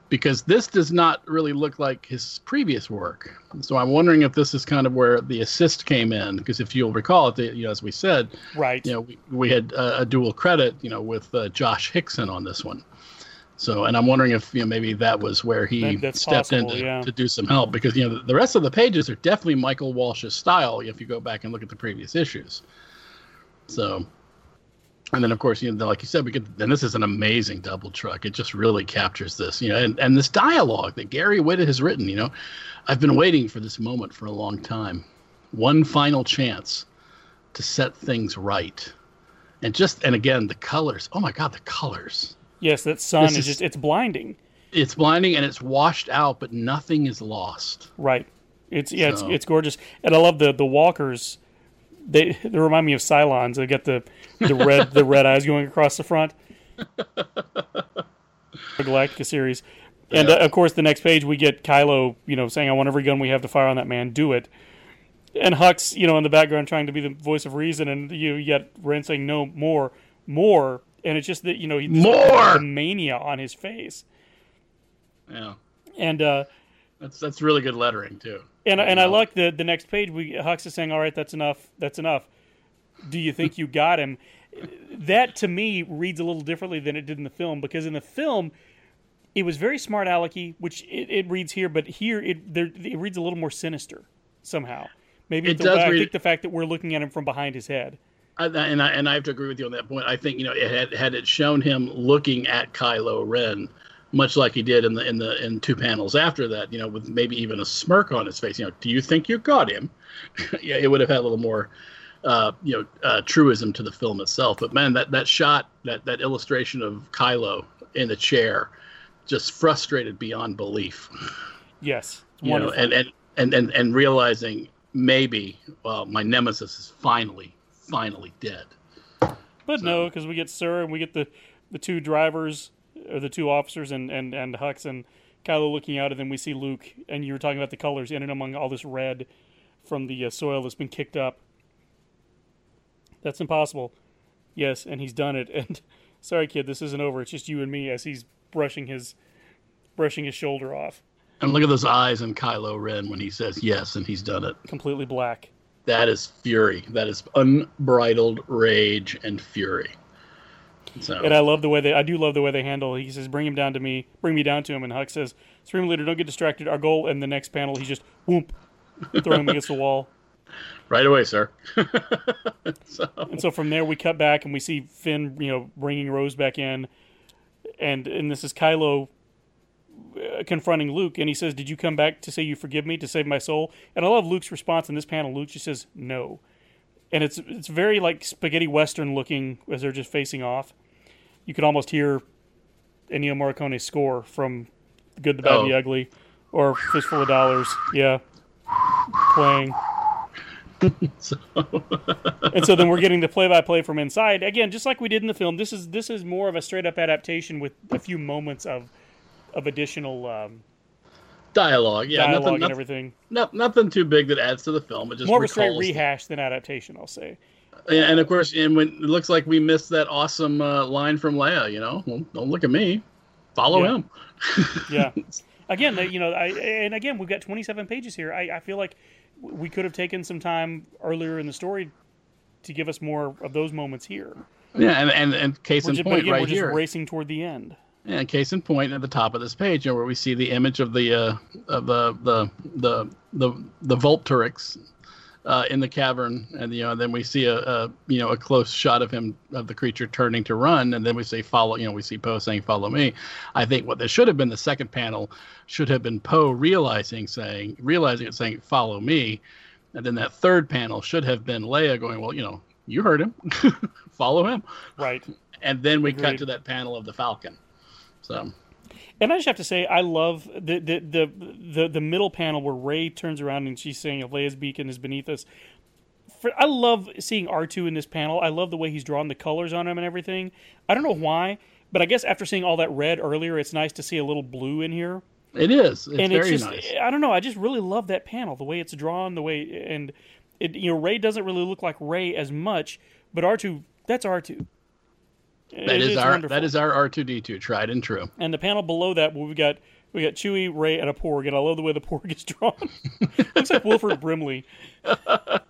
Speaker 2: because this does not really look like his previous work. So I'm wondering if this is kind of where the assist came in, because if you'll recall, as we said,
Speaker 1: Right.
Speaker 2: we had a dual credit, with Josh Hickson on this one. So, and I'm wondering if maybe that was where he
Speaker 1: That's
Speaker 2: stepped
Speaker 1: possible,
Speaker 2: in to do some help, because the rest of the pages are definitely Michael Walsh's style if you go back and look at the previous issues. So, and then of course like you said, and this is an amazing double truck. It just really captures this, and this dialogue that Gary Whitta has written. I've been waiting for this moment for a long time. One final chance to set things right, and again the colors. Oh my God, the colors.
Speaker 1: Yes, that sun is just, it's blinding.
Speaker 2: It's blinding and it's washed out, but nothing is lost.
Speaker 1: Right. It's gorgeous. And I love the walkers. They remind me of Cylons. They got the red eyes going across the front. The Galactica series. And of course the next page we get Kylo, saying, I want every gun we have to fire on that man, do it. And Hux, in the background trying to be the voice of reason, and you get Ren saying, no, more. And it's just that
Speaker 2: more
Speaker 1: the mania on his face.
Speaker 2: Yeah,
Speaker 1: and
Speaker 2: that's really good lettering too.
Speaker 1: And I like the next page. Hux is saying, "All right, that's enough. That's enough. Do you think you got him?" That to me reads a little differently than it did in the film, because in the film it was very smart alecky, which it reads here, but here it reads a little more sinister somehow. Maybe
Speaker 2: it does.
Speaker 1: I think the fact that we're looking at him from behind his head.
Speaker 2: And I have to agree with you on that point. I think it had it shown him looking at Kylo Ren, much like he did in two panels after that, with maybe even a smirk on his face. Do you think you got him? Yeah, it would have had a little more, truism to the film itself. But man, that shot, that illustration of Kylo in the chair, just frustrated beyond belief.
Speaker 1: Yes, wonderful.
Speaker 2: And realizing maybe, my nemesis is finally dead.
Speaker 1: But no, because we get Sir and we get the two drivers, or the two officers, and Hux and Kylo looking out, and then we see Luke, and you were talking about the colors in and among all this red from the soil that's been kicked up. That's impossible. Yes, and he's done it. And sorry, kid, this isn't over. It's just you and me, as he's brushing his shoulder off.
Speaker 2: And look at those eyes in Kylo Ren when he says yes, and he's done it.
Speaker 1: Completely black.
Speaker 2: That is fury. That is unbridled rage and fury. So.
Speaker 1: And I love the way I do love the way they handle. He says, bring me down to him, and Hux says, Supreme Leader, don't get distracted. Our goal in the next panel, he's just whoop, throwing him against the wall.
Speaker 2: Right away, sir.
Speaker 1: And so from there we cut back and we see Finn, bringing Rose back in, and this is Kylo confronting Luke, and he says, did you come back to say you forgive me, to save my soul? And I love Luke's response in this panel. Luke just says no, and it's very like spaghetti western looking as they're just facing off. You could almost hear Ennio Morricone's score from The Good, the Bad, the Ugly, or Fistful of Dollars, playing. And so then we're getting the play-by-play from inside again, just like we did in the film. This is more of a straight up adaptation with a few moments of additional
Speaker 2: dialogue,
Speaker 1: and everything.
Speaker 2: Nothing too big that adds to the film. It just
Speaker 1: more of a straight rehash than adaptation, I'll say.
Speaker 2: And of course, when it looks like we missed that awesome line from Leia, well, don't look at me, follow him.
Speaker 1: Yeah. Again, and again, we've got 27 pages here. I feel like we could have taken some time earlier in the story to give us more of those moments here.
Speaker 2: Yeah, and case in point, right here,
Speaker 1: we're just racing toward the end.
Speaker 2: And case in point, at the top of this page, where we see the image of the Vulpturix in the cavern, and then we see a close shot of him, of the creature turning to run, and then we say follow. We see Poe saying follow me. I think what this should have been, the second panel should have been Poe realizing it, saying follow me, and then that third panel should have been Leia going, well, you heard him, follow him,
Speaker 1: right?
Speaker 2: And then we cut to that panel of the Falcon. So.
Speaker 1: And I just have to say, I love the middle panel where Rey turns around and she's saying, if Leia's beacon is beneath us. I love seeing R2 in this panel. I love the way he's drawn the colors on him and everything. I don't know why, but I guess after seeing all that red earlier, it's nice to see a little blue in here.
Speaker 2: It is. It's
Speaker 1: and
Speaker 2: very
Speaker 1: it's just,
Speaker 2: nice.
Speaker 1: I don't know. I just really love that panel, the way it's drawn, Rey doesn't really look like Rey as much, but R2, that's R2.
Speaker 2: That is our R2D2, tried and true.
Speaker 1: And the panel below that, we've got We got Chewie, Rey, and a Porg, and I love the way the Porg is drawn. Looks like Wilford Brimley.
Speaker 2: What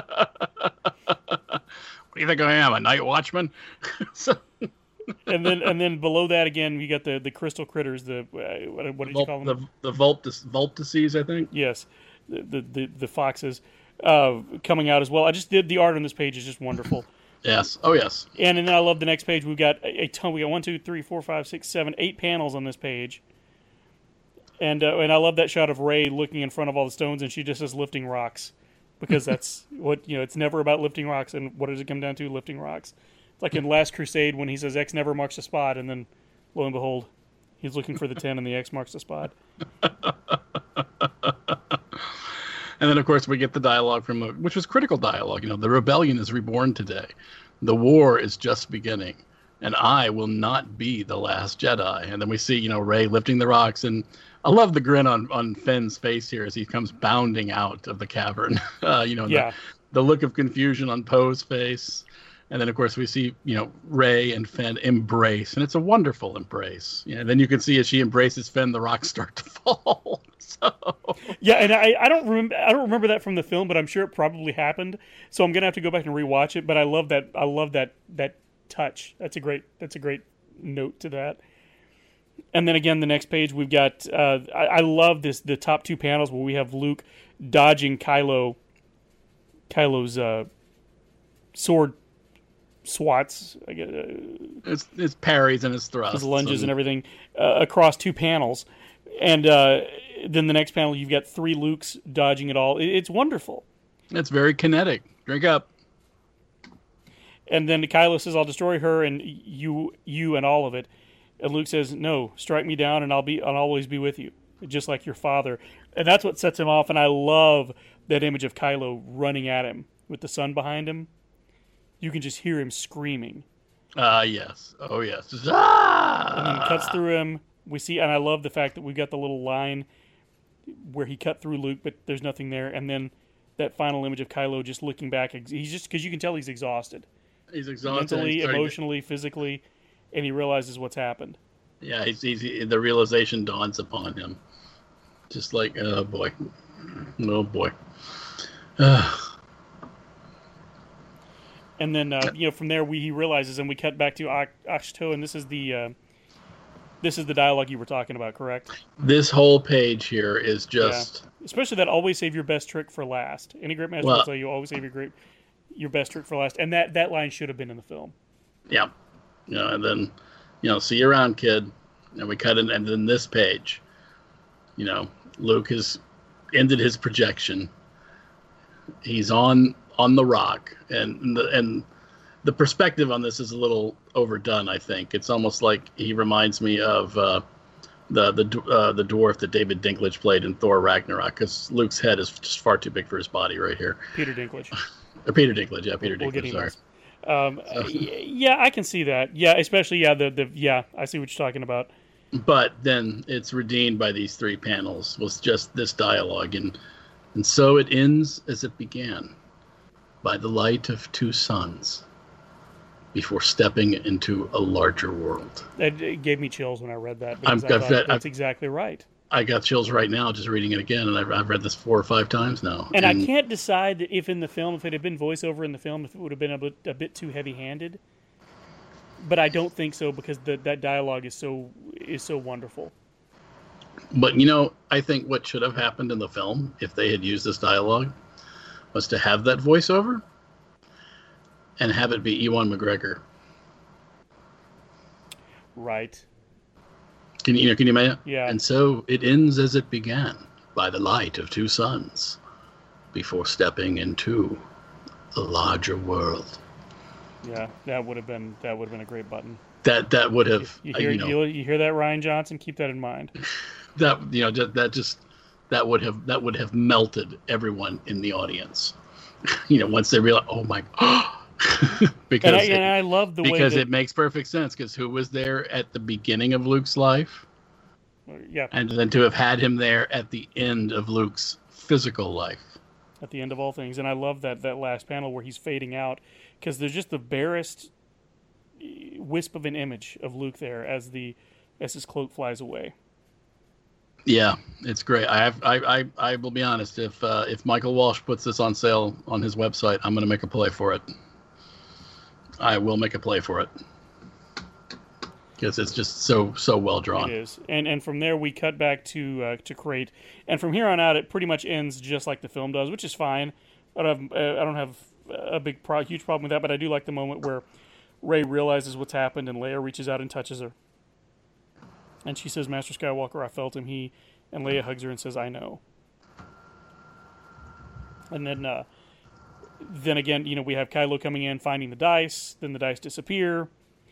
Speaker 2: do you think I am, a night watchman? So,
Speaker 1: And then below that again, we got the crystal critters. The what did you call them?
Speaker 2: the Vulptices, I think.
Speaker 1: Yes, the foxes coming out as well. I just did the art on this page is just wonderful.
Speaker 2: Yes. Oh, yes.
Speaker 1: And then I love the next page. We've got a ton. We got 1, 2, 3, 4, 5, 6, 7, 8 panels on this page. And I love that shot of Rey looking in front of all the stones, and she just says lifting rocks, because that's what it's never about lifting rocks. And what does it come down to? Lifting rocks. It's like in Last Crusade when he says X never marks the spot, and then lo and behold, he's looking for the 10, and the X marks the spot.
Speaker 2: And then, of course, we get the dialogue from which was critical dialogue. The rebellion is reborn today. The war is just beginning, and I will not be the last Jedi. And then we see, Rey lifting the rocks, and I love the grin on Finn's face here as he comes bounding out of the cavern. The look of confusion on Poe's face. And then, of course, we see, Rey and Finn embrace, and it's a wonderful embrace. And then you can see as she embraces Finn, the rocks start to fall.
Speaker 1: Yeah, and I don't remember that from the film, but I'm sure it probably happened. So I'm gonna have to go back and rewatch it. But I love that touch. That's a great note to that. And then again, the next page we've got. I love the top 2 panels where we have Luke dodging Kylo's sword swats.
Speaker 2: His parries and his thrusts,
Speaker 1: his lunges and everything across 2 panels, and then the next panel you've got 3 Lukes dodging it all. It's wonderful.
Speaker 2: It's very kinetic. Drink up.
Speaker 1: And then Kylo says, "I'll destroy her and you and all of it." And Luke says, "No, strike me down and I'll always be with you, just like your father." And that's what sets him off. And I love that image of Kylo running at him with the sun behind him. You can just hear him screaming.
Speaker 2: Yes. Oh, yes. Ah!
Speaker 1: And then it cuts through him. We see, and I love the fact that we've got the little line where he cut through Luke, but there's nothing there. And then that final image of Kylo just looking back. He's just, because you can tell he's exhausted.
Speaker 2: He's exhausted.
Speaker 1: Mentally, emotionally, physically, and he realizes what's happened.
Speaker 2: Yeah, the realization dawns upon him. Just like, oh boy. Oh boy.
Speaker 1: And then, from there, he realizes, and we cut back to Ahch-To, and this is the dialogue you were talking about, correct?
Speaker 2: This whole page here is just...
Speaker 1: Yeah. Especially that always save your best trick for last. Any great master will tell you always save your best trick for last. And that line should have been in the film.
Speaker 2: Yeah. And then, see you around, kid. And we cut in, and then this page, Luke has ended his projection. He's on the rock, and the perspective on this is a little overdone. I think it's almost like he reminds me of the dwarf that David Dinklage played in Thor Ragnarok, because Luke's head is just far too big for his body right here.
Speaker 1: Peter Dinklage.
Speaker 2: Peter Dinklage, yeah, Peter Dinklage.
Speaker 1: We'll sorry. Yeah, I can see that. Yeah, especially I see what you're talking about.
Speaker 2: But then it's redeemed by these 3 panels with just this dialogue, and so it ends as it began, by the light of 2 suns, before stepping into a larger world.
Speaker 1: It gave me chills when I read that. That's exactly right.
Speaker 2: I got chills right now just reading it again, and I've read this 4 or 5 times now.
Speaker 1: And I can't decide if in the film, if it had been voiceover in the film, if it would have been a bit too heavy-handed. But I don't think so, because that dialogue is so wonderful.
Speaker 2: But I think what should have happened in the film, if they had used this dialogue, was to have that voiceover and have it be Ewan McGregor.
Speaker 1: Right.
Speaker 2: Can you imagine?
Speaker 1: Yeah.
Speaker 2: And so it ends as it began, by the light of 2 suns, before stepping into a larger world.
Speaker 1: Yeah, that would have been a great button.
Speaker 2: That would have
Speaker 1: you hear that, Rian Johnson? Keep that in mind.
Speaker 2: That would have melted everyone in the audience. Once they realize, oh my, because
Speaker 1: I love the way
Speaker 2: because it makes perfect sense. Because who was there at the beginning of Luke's life?
Speaker 1: Yeah,
Speaker 2: and then to have had him there at the end of Luke's physical life.
Speaker 1: At the end of all things, and I love that last panel where he's fading out, because there's just the barest wisp of an image of Luke there as his cloak flies away.
Speaker 2: Yeah, it's great. I will be honest. If Michael Walsh puts this on sale on his website, I'm going to make a play for it. I will make a play for it because it's just so well drawn.
Speaker 1: It is, and from there we cut back to Crate, and from here on out it pretty much ends just like the film does, which is fine. I don't have a huge problem with that, but I do like the moment where Rey realizes what's happened and Leia reaches out and touches her. And she says, "Master Skywalker, I felt him." And Leia hugs her and says, "I know." And then again, we have Kylo coming in, finding the dice. Then the dice disappear.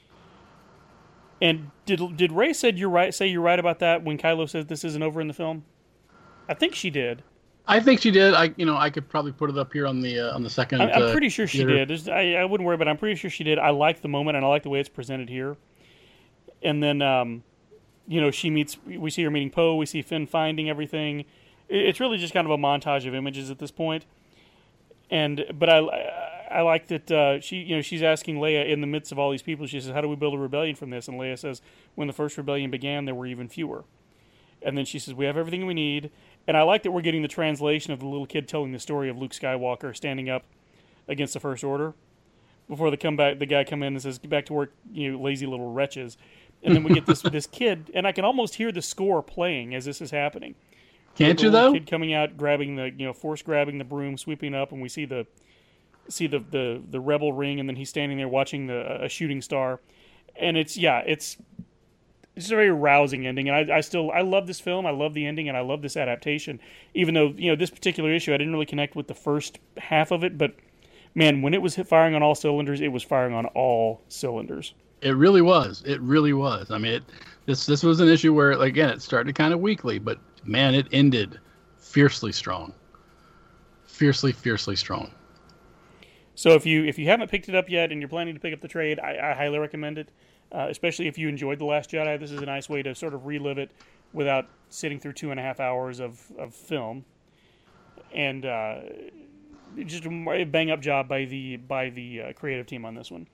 Speaker 1: And did Rey say you're right about that when Kylo says this isn't over in the film? I think she did.
Speaker 2: I think she did. I could probably put it up here on the second.
Speaker 1: I'm pretty sure she did. I wouldn't worry, but I'm pretty sure she did. I like the moment and I like the way it's presented here. And then. We see her meeting Poe, we see Finn finding everything. It's really just kind of a montage of images at this point. But I like that she's asking Leia in the midst of all these people, she says, "How do we build a rebellion from this?" And Leia says, "When the first rebellion began, there were even fewer." And then she says, "We have everything we need." And I like that we're getting the translation of the little kid telling the story of Luke Skywalker standing up against the First Order. Before the guy come in and says, "Get back to work, lazy little wretches." And then we get this kid, and I can almost hear the score playing as this is happening.
Speaker 2: Can't you though?
Speaker 1: Kid coming out, grabbing force grabbing the broom, sweeping up, and we see the rebel ring, and then he's standing there watching a shooting star, and it's a very rousing ending, and I love this film. I love the ending, and I love this adaptation. Even though this particular issue, I didn't really connect with the first half of it, but man, when it was firing on all cylinders, it was firing on all cylinders.
Speaker 2: It really was. It really was. I mean, this was an issue where, again, it started kind of weakly, but man, it ended fiercely strong. Fiercely strong.
Speaker 1: So if you haven't picked it up yet and you're planning to pick up the trade, I highly recommend it. Especially if you enjoyed The Last Jedi, this is a nice way to sort of relive it without sitting through 2.5 hours of film. And just a bang up job by the creative team on this one.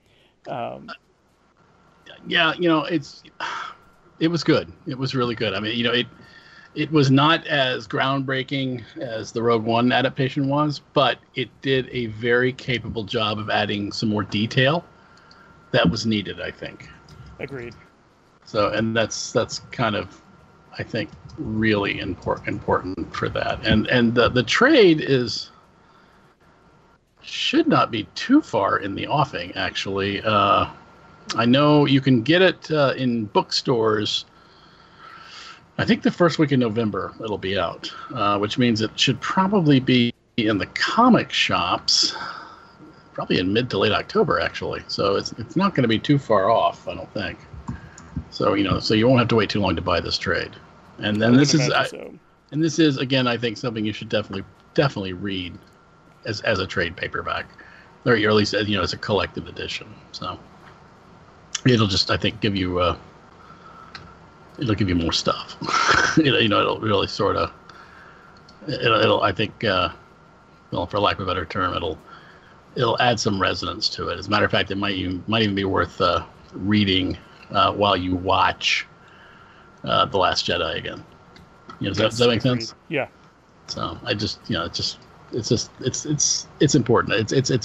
Speaker 2: Yeah, it was good. It was really good. I mean, it was not as groundbreaking as the Rogue One adaptation was, but it did a very capable job of adding some more detail that was needed, I think.
Speaker 1: Agreed.
Speaker 2: So, and that's kind of, I think, really important for that. And the trade should not be too far in the offing, actually. I know you can get it in bookstores. I think the first week in November it'll be out, which means it should probably be in the comic shops, probably in mid to late October, actually. So it's not going to be too far off, I don't think. So so you won't have to wait too long to buy this trade. And then this is again, I think something you should definitely read as a trade paperback, or at least as a collected edition. So. It'll just, I think, give you more stuff. It'll really sort of, I think, for lack of a better term, it'll add some resonance to it. As a matter of fact, it might even be worth reading while you watch The Last Jedi again. Does that make sense?
Speaker 1: Yeah.
Speaker 2: So I just, it's important. It's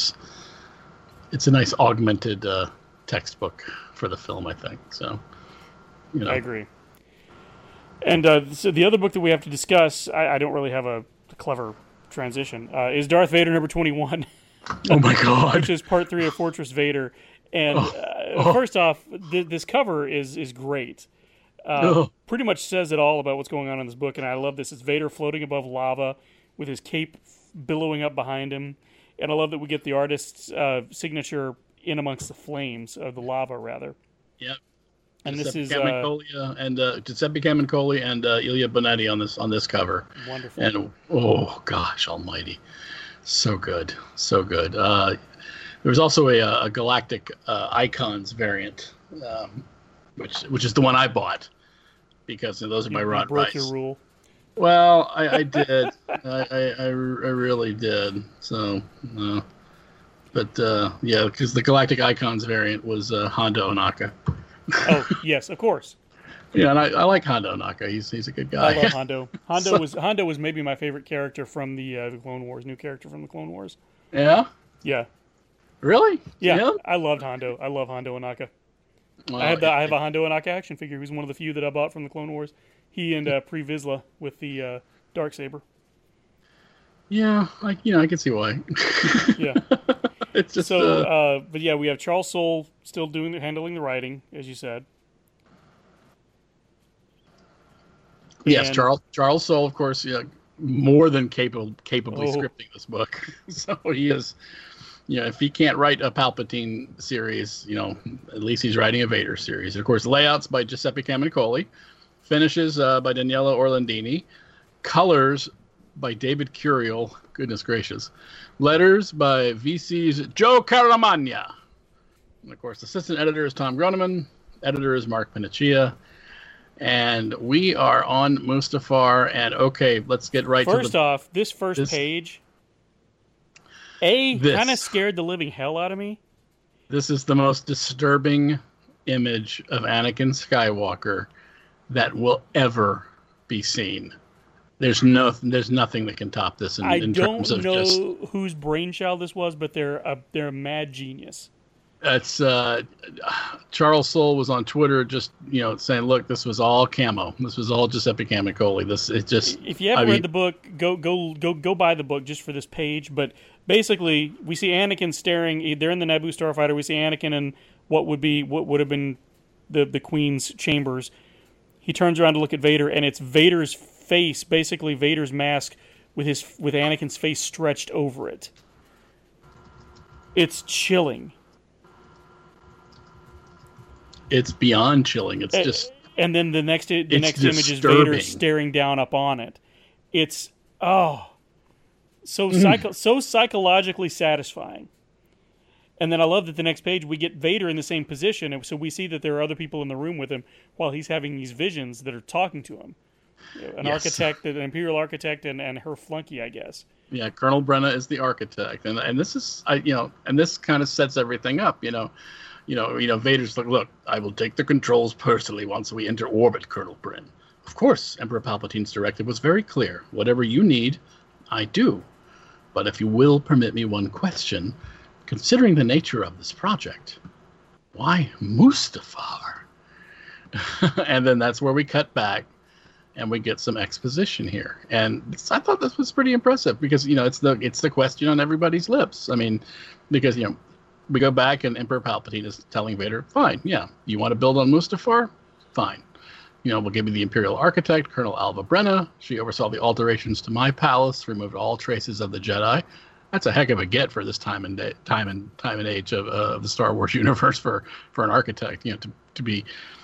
Speaker 2: a nice augmented textbook for the film, I think. So, I
Speaker 1: agree. And so the other book that we have to discuss, I don't really have a clever transition, is Darth Vader number 21.
Speaker 2: Oh my God!
Speaker 1: Which is part 3 of Fortress Vader. And first off, this cover is great. Pretty much says it all about what's going on in this book, and I love this. It's Vader floating above lava with his cape billowing up behind him, and I love that we get the artist's signature in amongst the flames of the lava, rather.
Speaker 2: Yep.
Speaker 1: And
Speaker 2: Giuseppe
Speaker 1: this is
Speaker 2: Giuseppe Camuncoli and Ilya Bonetti on this cover.
Speaker 1: Wonderful.
Speaker 2: And oh gosh, almighty, so good. There was also a Galactic Icons variant, which is the one I bought because those are my Rod
Speaker 1: broke
Speaker 2: Rice.
Speaker 1: your rule.
Speaker 2: Well, I did. I really did. So. But, because the Galactic Icons variant was Hondo Ohnaka.
Speaker 1: Oh, yes, of course.
Speaker 2: Yeah, and I like Hondo Ohnaka. He's a good guy.
Speaker 1: I love Hondo. Hondo was maybe my favorite character from the Clone Wars. New character from the Clone Wars.
Speaker 2: Yeah,
Speaker 1: Yeah,
Speaker 2: really?
Speaker 1: yeah. I loved Hondo. I love Hondo Ohnaka.
Speaker 2: Well,
Speaker 1: I have a Hondo Ohnaka action figure. He was one of the few that I bought from the Clone Wars. He and Pre Vizsla with the Darksaber.
Speaker 2: Yeah, I can see why.
Speaker 1: Yeah.
Speaker 2: It's just
Speaker 1: but yeah, we have Charles Soule still handling the writing, as you said.
Speaker 2: yes,
Speaker 1: and-
Speaker 2: Charles Soule, of course, more than capably
Speaker 1: Oh.
Speaker 2: scripting this book. So he is, if he can't write a Palpatine series, at least he's writing a Vader series. And of course, layouts by Giuseppe Camuncoli, finishes by Daniela Orlandini, colors by David Curiel. Goodness gracious. Letters by VC's Joe Caramagna. And of course, assistant editor is Tom Groneman. Editor is Mark Pinocchia. And we are on Mustafar. And okay, let's get right
Speaker 1: First
Speaker 2: to the...
Speaker 1: off, this page,
Speaker 2: This.
Speaker 1: kind of scared the living hell out of me.
Speaker 2: This is the most disturbing image of Anakin Skywalker that will ever be seen. There's nothing that can top this
Speaker 1: I
Speaker 2: in
Speaker 1: don't
Speaker 2: terms of
Speaker 1: know
Speaker 2: just...
Speaker 1: whose brainchild this was, but they're a mad genius.
Speaker 2: It's Charles Soule was on Twitter just saying, look, this was all camo. This was all Giuseppe Camuncoli.
Speaker 1: If you haven't read the book, go buy the book just for this page. But basically, we see Anakin staring. They're in the Naboo starfighter. We see Anakin in what would have been the Queen's chambers. He turns around to look at Vader, and it's Vader's face, basically Vader's mask with Anakin's face stretched over it. It's chilling.
Speaker 2: It's beyond chilling. It's just...
Speaker 1: And then the next image is
Speaker 2: disturbing.
Speaker 1: Vader staring down upon it. It's so psychologically satisfying. And then I love that the next page we get Vader in the same position, and so we see that there are other people in the room with him while he's having these visions that are talking to him. An architect, an Imperial architect, and her flunky, I guess.
Speaker 2: Yeah, Colonel Brenna is the architect, and this is and this kind of sets everything up. Vader's like, look, I will take the controls personally once we enter orbit, Colonel Bren. Of course, Emperor Palpatine's directive was very clear. Whatever you need, I do. But if you will permit me one question, considering the nature of this project, why Mustafar? And then that's where we cut back and we get some exposition here. And I thought this was pretty impressive because, it's the question on everybody's lips. I mean, because, we go back and Emperor Palpatine is telling Vader, fine, yeah, you want to build on Mustafar? Fine. We'll give you the Imperial architect, Colonel Alva Brenna. She oversaw the alterations to my palace, removed all traces of the Jedi. That's a heck of a get for this time and age of the Star Wars universe for an architect, to be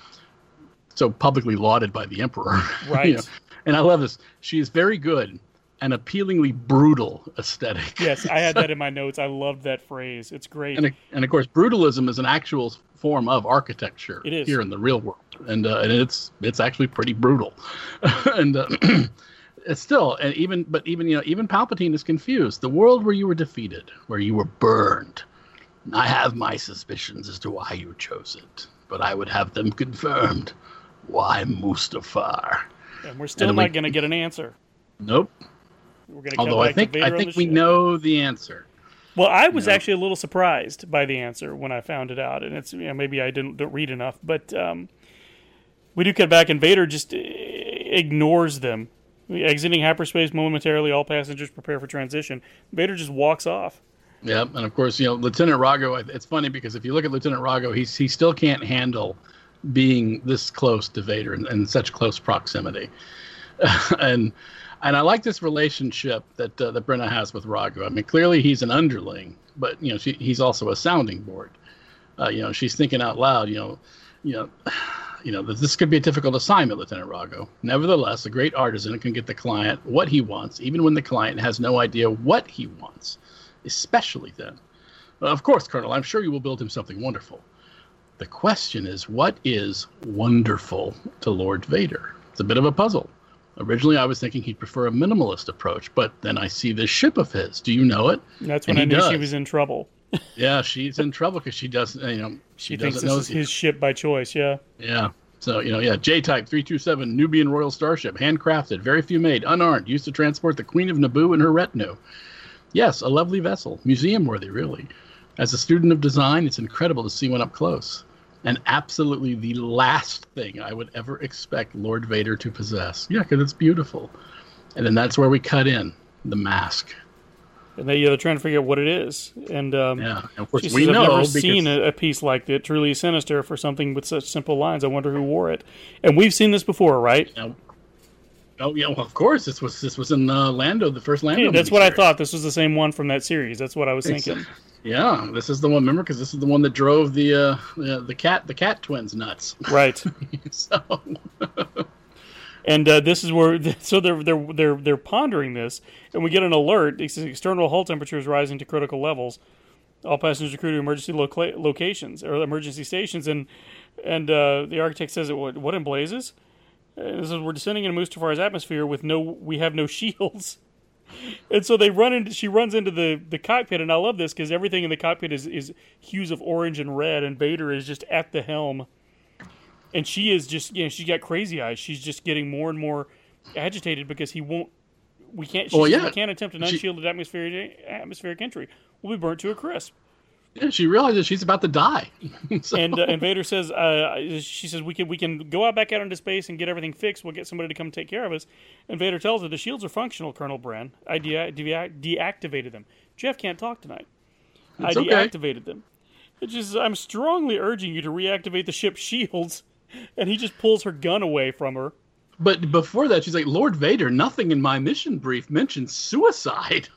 Speaker 2: so publicly lauded by the Emperor.
Speaker 1: Right.
Speaker 2: And I love this. She is very good. An appealingly brutal aesthetic.
Speaker 1: Yes, I had that in my notes. I loved that phrase. It's great.
Speaker 2: And of course, brutalism is an actual form of architecture.
Speaker 1: It is.
Speaker 2: Here in the real world, and it's actually pretty brutal. And it's still, and even Palpatine is confused. The world where you were defeated, where you were burned. I have my suspicions as to why you chose it, but I would have them confirmed. Why Mustafar?
Speaker 1: And we're still not going to get an answer.
Speaker 2: Nope.
Speaker 1: We're going to
Speaker 2: Although I think we know the answer.
Speaker 1: Well, I was actually a little surprised by the answer when I found it out, and it's maybe I don't read enough, but we do cut back, and Vader just ignores them. Exiting hyperspace momentarily, all passengers prepare for transition. Vader just walks off.
Speaker 2: Yeah, and of course, Lieutenant Rago. It's funny because if you look at Lieutenant Rago, he still can't handle being this close to Vader in such close proximity, And I like this relationship that Brenna has with Rago. I mean, clearly he's an underling, but he's also a sounding board. She's thinking out loud. That this could be a difficult assignment, Lieutenant Rago. Nevertheless, a great artisan can get the client what he wants, even when the client has no idea what he wants. Especially then. Of course, Colonel, I'm sure you will build him something wonderful. The question is, what is wonderful to Lord Vader? It's a bit of a puzzle. Originally, I was thinking he'd prefer a minimalist approach, but then I see this ship of his. Do you know it?
Speaker 1: That's when I knew she was in trouble.
Speaker 2: Yeah, she's in trouble because she doesn't,
Speaker 1: she doesn't know his ship by choice. Yeah.
Speaker 2: Yeah, So, J-Type 327 Nubian Royal Starship, handcrafted, very few made, unarmed, used to transport the Queen of Naboo and her retinue. Yes, a lovely vessel, museum-worthy, really. As a student of design, it's incredible to see one up close. And absolutely the last thing I would ever expect Lord Vader to possess. Yeah, because it's beautiful. And then that's where we cut in, the mask.
Speaker 1: And they're trying to figure out what it is. And
Speaker 2: and of course
Speaker 1: she
Speaker 2: we
Speaker 1: says,
Speaker 2: know
Speaker 1: I've never
Speaker 2: because
Speaker 1: seen a piece like that, truly sinister for something with such simple lines. I wonder who wore it. And we've seen this before, right?
Speaker 2: Oh yeah, well, of course this was in Lando, the first Lando.
Speaker 1: Yeah, that's
Speaker 2: movie
Speaker 1: what I
Speaker 2: series.
Speaker 1: thought. This was the same one from that series. That's what I was thinking.
Speaker 2: Yeah, this is the one. Remember, because this is the one that drove the cat twins nuts.
Speaker 1: Right.
Speaker 2: So.
Speaker 1: And this is where, so they're pondering this, and we get an alert. It says external hull temperatures rising to critical levels. All passengers are crewed to emergency locations or emergency stations, and the architect says, "What in blazes?" And it says, "We're descending into Mustafar's atmosphere we have no shields." And so she runs into the cockpit, and I love this because everything in the cockpit is hues of orange and red, and Vader is just at the helm. And she is just, she's got crazy eyes. She's just getting more and more agitated because we can't attempt an unshielded atmospheric entry. We'll be burnt to a crisp.
Speaker 2: Yeah, she realizes she's about to die. So.
Speaker 1: And Vader says, she says, we can go back out into space and get everything fixed. We'll get somebody to come take care of us. And Vader tells her, the shields are functional, Colonel Bren. I deactivated them. Jeff can't talk tonight. I deactivated them. It's just, I'm strongly urging you to reactivate the ship's shields. And he just pulls her gun away from her.
Speaker 2: But before that, she's like, Lord Vader, nothing in my mission brief mentions suicide.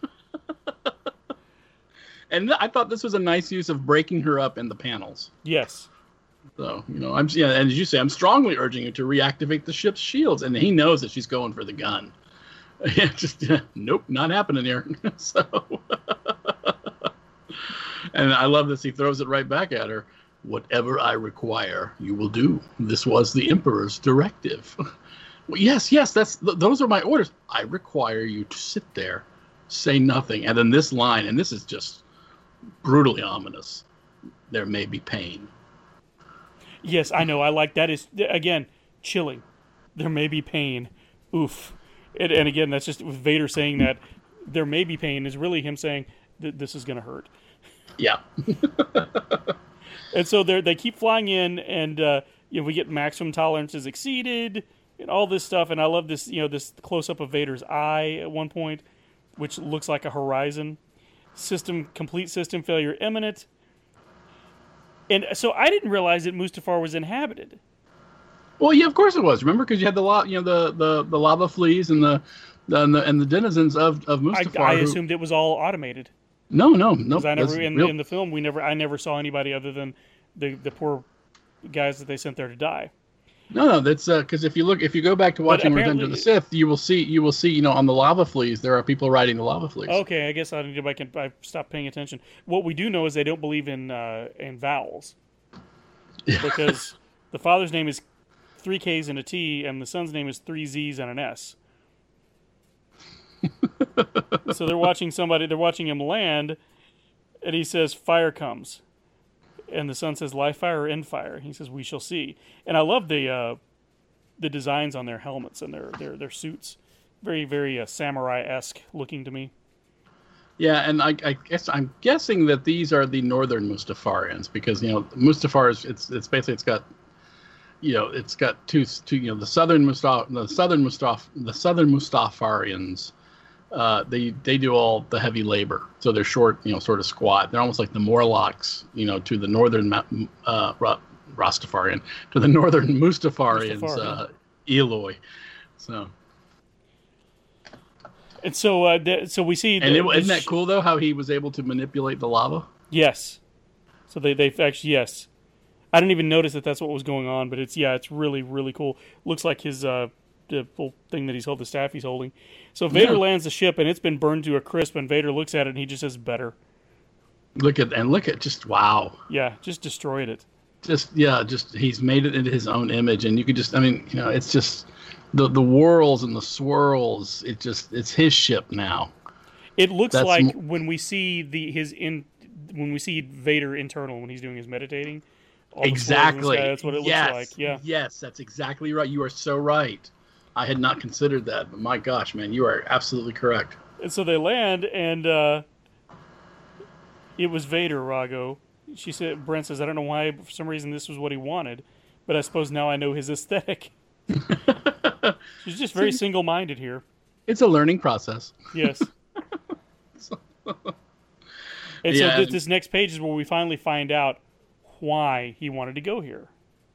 Speaker 2: And I thought this was a nice use of breaking her up in the panels.
Speaker 1: Yes.
Speaker 2: So, and as you say, I'm strongly urging you to reactivate the ship's shields. And he knows that she's going for the gun. Nope, not happening here. So, and I love this. He throws it right back at her. Whatever I require, you will do. This was the Emperor's directive. Well, yes, those are my orders. I require you to sit there, say nothing. And then this line, and this is just brutally ominous. There may be pain.
Speaker 1: Yes, I know. I like that. Is again chilling. There may be pain. Oof. And again, that's just Vader saying that there may be pain is really him saying this is going to hurt.
Speaker 2: Yeah.
Speaker 1: And so they keep flying in, and we get maximum tolerances exceeded, and all this stuff. And I love this, this close up of Vader's eye at one point, which looks like a horizon. Complete system failure imminent. And so I didn't realize that Mustafar was inhabited.
Speaker 2: Well, yeah, of course it was. Remember, because you had the lava fleas and the denizens of Mustafar.
Speaker 1: I assumed it was all automated.
Speaker 2: No.
Speaker 1: Because I never in the film I never saw anybody other than the poor guys that they sent there to die.
Speaker 2: No, that's because if you go back to watching Revenge of the Sith, you will see on the lava fleas there are people riding the lava fleas.
Speaker 1: Okay, I guess I need to go back and I stopped paying attention. What we do know is they don't believe in vowels, because the father's name is 3 K's and a T, and the son's name is 3 Z's and an S. So they're watching him land, and he says, fire comes. And the son says, live fire or end fire? He says, we shall see. And I love the designs on their helmets and their suits. Very, very samurai-esque looking to me.
Speaker 2: Yeah, and I guess I'm guessing that these are the northern Mustafarians, because Mustafar is it's basically it's got two the southern Mustafarians. They do all the heavy labor, so they're short, sort of squat. They're almost like the Morlocks, to the northern Rastafarian, to the northern Mustafarians, Eloy. So.
Speaker 1: And so we see.
Speaker 2: And isn't that cool though? How he was able to manipulate the lava?
Speaker 1: Yes. So they actually yes. I didn't even notice that that's what was going on, but it's really really cool. Looks like his the little thing that the staff he's holding. So Vader lands the ship, and it's been burned to a crisp, and Vader looks at it, and he just says, better. Look at just, wow. Yeah, just destroyed it.
Speaker 2: Just he's made it into his own image, and you could just, it's just, the whirls and the swirls, it's his ship now.
Speaker 1: It looks like when we see when we see Vader internal, when he's doing his meditating, all the swords in the
Speaker 2: Exactly.
Speaker 1: sky. That's what it
Speaker 2: Yes.
Speaker 1: looks like. Yeah.
Speaker 2: Yes, that's exactly right. You are so right. I had not considered that, but my gosh, man, you are absolutely correct.
Speaker 1: And so they land, and it was Vader, Rago. She said, Brent says, I don't know why, for some reason this was what he wanted, but I suppose now I know his aesthetic. She's just very single-minded here.
Speaker 2: It's a learning process.
Speaker 1: Yes. And
Speaker 2: Yeah.
Speaker 1: so this next page is where we finally find out why he wanted to go here.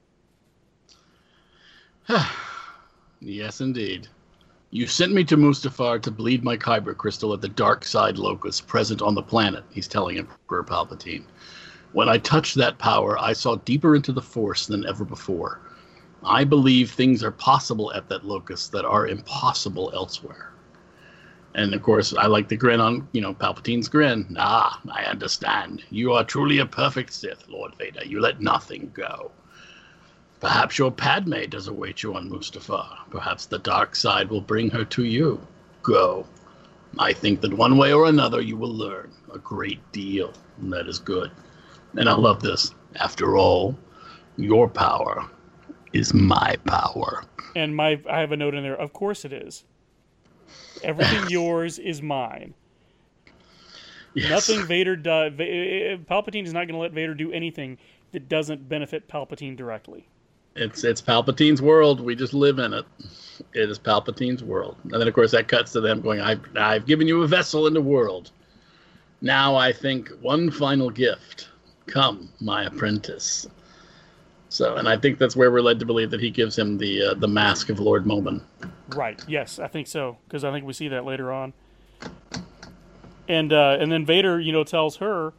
Speaker 2: Yes, indeed. You sent me to Mustafar to bleed my Kyber crystal at the dark side locus present on the planet, he's telling Emperor Palpatine. When I touched that power, I saw deeper into the Force than ever before. I believe things are possible at that locus that are impossible elsewhere. And of course, I like the grin on, Palpatine's grin. Ah, I understand. You are truly a perfect Sith, Lord Vader. You let nothing go. Perhaps your Padme does await you on Mustafar. Perhaps the dark side will bring her to you. Go. I think that one way or another you will learn a great deal, and that is good. And I love this. After all, your power is my power.
Speaker 1: And I have a note in there, of course it is. Everything yours is mine.
Speaker 2: Yes.
Speaker 1: Nothing Vader does. Palpatine is not going to let Vader do anything that doesn't benefit Palpatine directly.
Speaker 2: It's Palpatine's world. We just live in it. It is Palpatine's world. And then, of course, that cuts to them going, I've given you a vessel in the world. Now I think one final gift. Come, my apprentice. So, and I think that's where we're led to believe that he gives him the mask of Lord Momin.
Speaker 1: Right. Yes, I think so, because I think we see that later on. And then Vader, tells Bren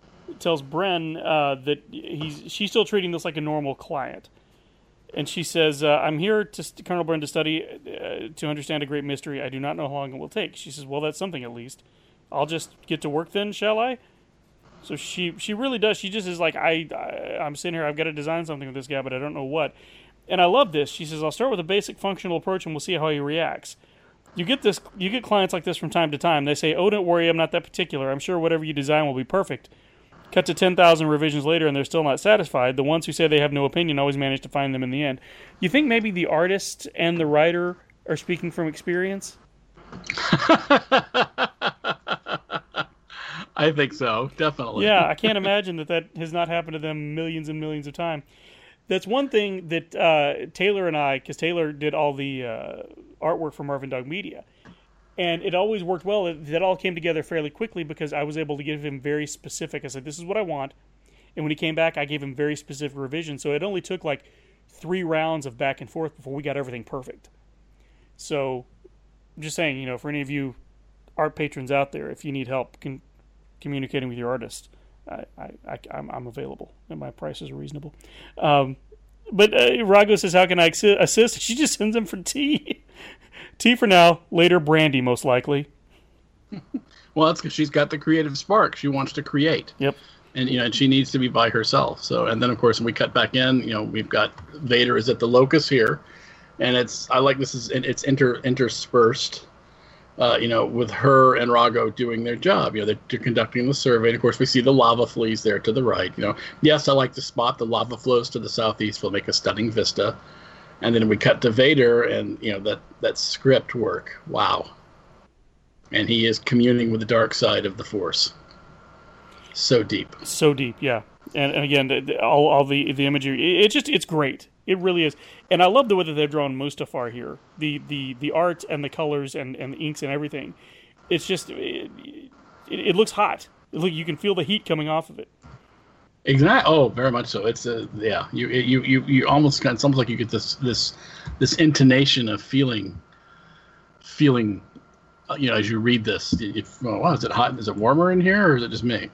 Speaker 1: that she's still treating this like a normal client. And she says, I'm here, Colonel Bren, to study, to understand a great mystery. I do not know how long it will take. She says, well, that's something at least. I'll just get to work then, shall I? So she really does. She just is like, I'm sitting here, I've got to design something with this guy, but I don't know what. And I love this. She says, I'll start with a basic functional approach and we'll see how he reacts. You get clients like this from time to time. They say, oh, don't worry, I'm not that particular. I'm sure whatever you design will be perfect. Cut to 10,000 revisions later and they're still not satisfied. The ones who say they have no opinion always manage to find them in the end. You think maybe the artist and the writer are speaking from experience?
Speaker 2: I think so, definitely.
Speaker 1: Yeah, I can't imagine that has not happened to them millions and millions of times. That's one thing that Taylor and I, because Taylor did all the artwork for Marvin Dog Media, and it always worked well. That all came together fairly quickly because I was able to give him very specific. I said, this is what I want. And when he came back, I gave him very specific revisions. So it only took like 3 rounds of back and forth before we got everything perfect. So I'm just saying, for any of you art patrons out there, if you need help communicating with your artist, I'm available, and my prices are reasonable. But Rago says, how can I assist? She just sends him for tea. Tea for now, later brandy, most likely.
Speaker 2: Well, that's because she's got the creative spark. She wants to create.
Speaker 1: Yep.
Speaker 2: And, and she needs to be by herself. So, and then, of course, when we cut back in, we've got Vader is at the locus here. And it's interspersed, with her and Rago doing their job. They're conducting the survey. And of course, we see the lava fleas there to the right. Yes, I like to spot the lava flows to the southeast will make a stunning vista. And then we cut to Vader, and that script work. Wow. And he is communing with the dark side of the Force. So deep.
Speaker 1: So deep, yeah. And again, all the imagery, it's great. It really is. And I love the way that they've drawn Mustafar here. The art and the colors and the inks and everything. It's just, it looks hot. You can feel the heat coming off of it.
Speaker 2: Exactly. Oh, very much so. It's yeah. You almost it's almost like you get this intonation of feeling. As you read this, wow, is it hot? Is it warmer in here, or is it just me?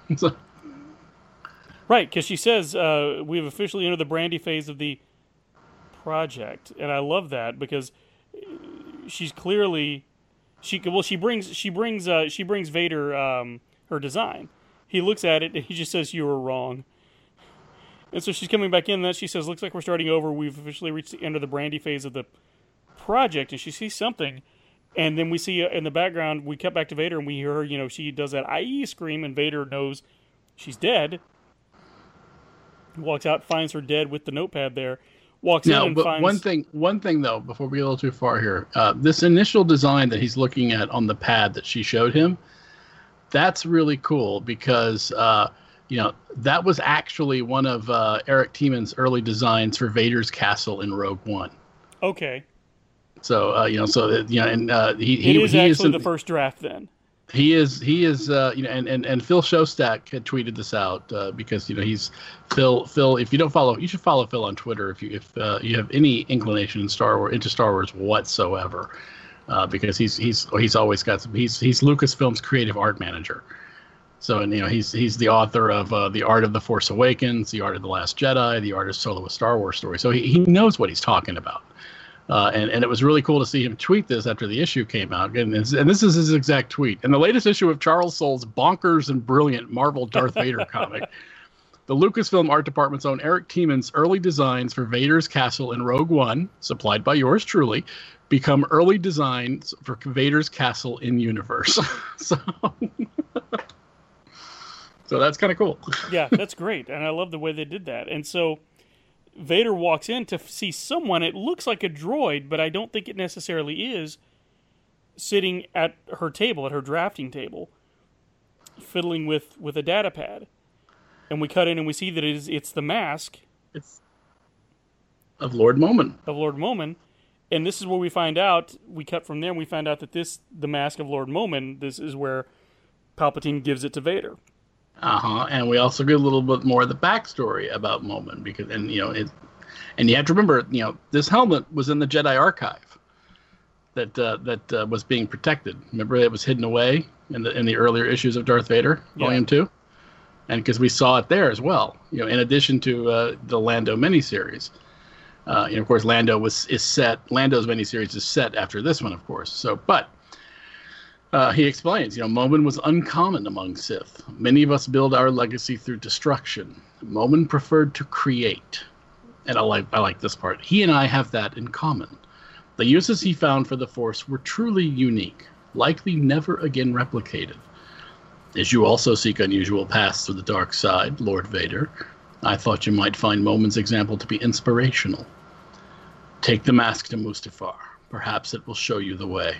Speaker 1: Right, because she says we've officially entered the brandy phase of the project, and I love that because she's clearly she brings Vader her design. He looks at it and he just says, "You were wrong." And so she's coming back in, and then she says, "Looks like we're starting over. We've officially reached the end of the brandy phase of the project." And she sees something, and then we see in the background, we cut back to Vader, and we hear her, she does that "IE" scream, and Vader knows she's dead. He walks out, finds her dead with the notepad there. Walks
Speaker 2: Now,
Speaker 1: in and
Speaker 2: but
Speaker 1: finds...
Speaker 2: one thing though, before we get a little too far here, this initial design that he's looking at on the pad that she showed him, that's really cool because that was actually one of Eric Tiemann's early designs for Vader's castle in Rogue One.
Speaker 1: Okay.
Speaker 2: So he
Speaker 1: It is actually the first draft then.
Speaker 2: He is and Phil Shostak had tweeted this out because he's Phil. If you don't follow, you should follow Phil on Twitter if you have any inclination into Star Wars whatsoever, because he's always got some. He's Lucasfilm's creative art manager. So he's the author of The Art of the Force Awakens, The Art of the Last Jedi, The Art of Solo: A Star Wars Story. So he knows what he's talking about. And it was really cool to see him tweet this after the issue came out. And this is his exact tweet. In the latest issue of Charles Soule's bonkers and brilliant Marvel Darth Vader comic, the Lucasfilm art department's own Eric Tiemann's early designs for Vader's castle in Rogue One, supplied by yours truly, become early designs for Vader's castle in universe. So that's kind of cool.
Speaker 1: Yeah, that's great. And I love the way they did that. And so Vader walks in to see someone, it looks like a droid, but I don't think it necessarily is, sitting at her table, at her drafting table, fiddling with a data pad. And we cut in and we see that it's the mask.
Speaker 2: It's of Lord Momin.
Speaker 1: Of Lord Momin. And this is where we find out, we cut from there and we find out that the mask of Lord Momin, this is where Palpatine gives it to Vader.
Speaker 2: And we also get a little bit more of the backstory about Momin because, and you have to remember, this helmet was in the Jedi archive that was being protected. Remember, it was hidden away in the earlier issues of Darth Vader, Volume 2, and because we saw it there as well. In addition to the Lando miniseries, of course, Lando's miniseries is set after this one, of course. So, but. He explains, Momin was uncommon among Sith. Many of us build our legacy through destruction. Momin preferred to create. And I like this part. He and I have that in common. The uses he found for the Force were truly unique, likely never again replicated. As you also seek unusual paths through the dark side, Lord Vader, I thought you might find Momin's example to be inspirational. Take the mask to Mustafar. Perhaps it will show you the way.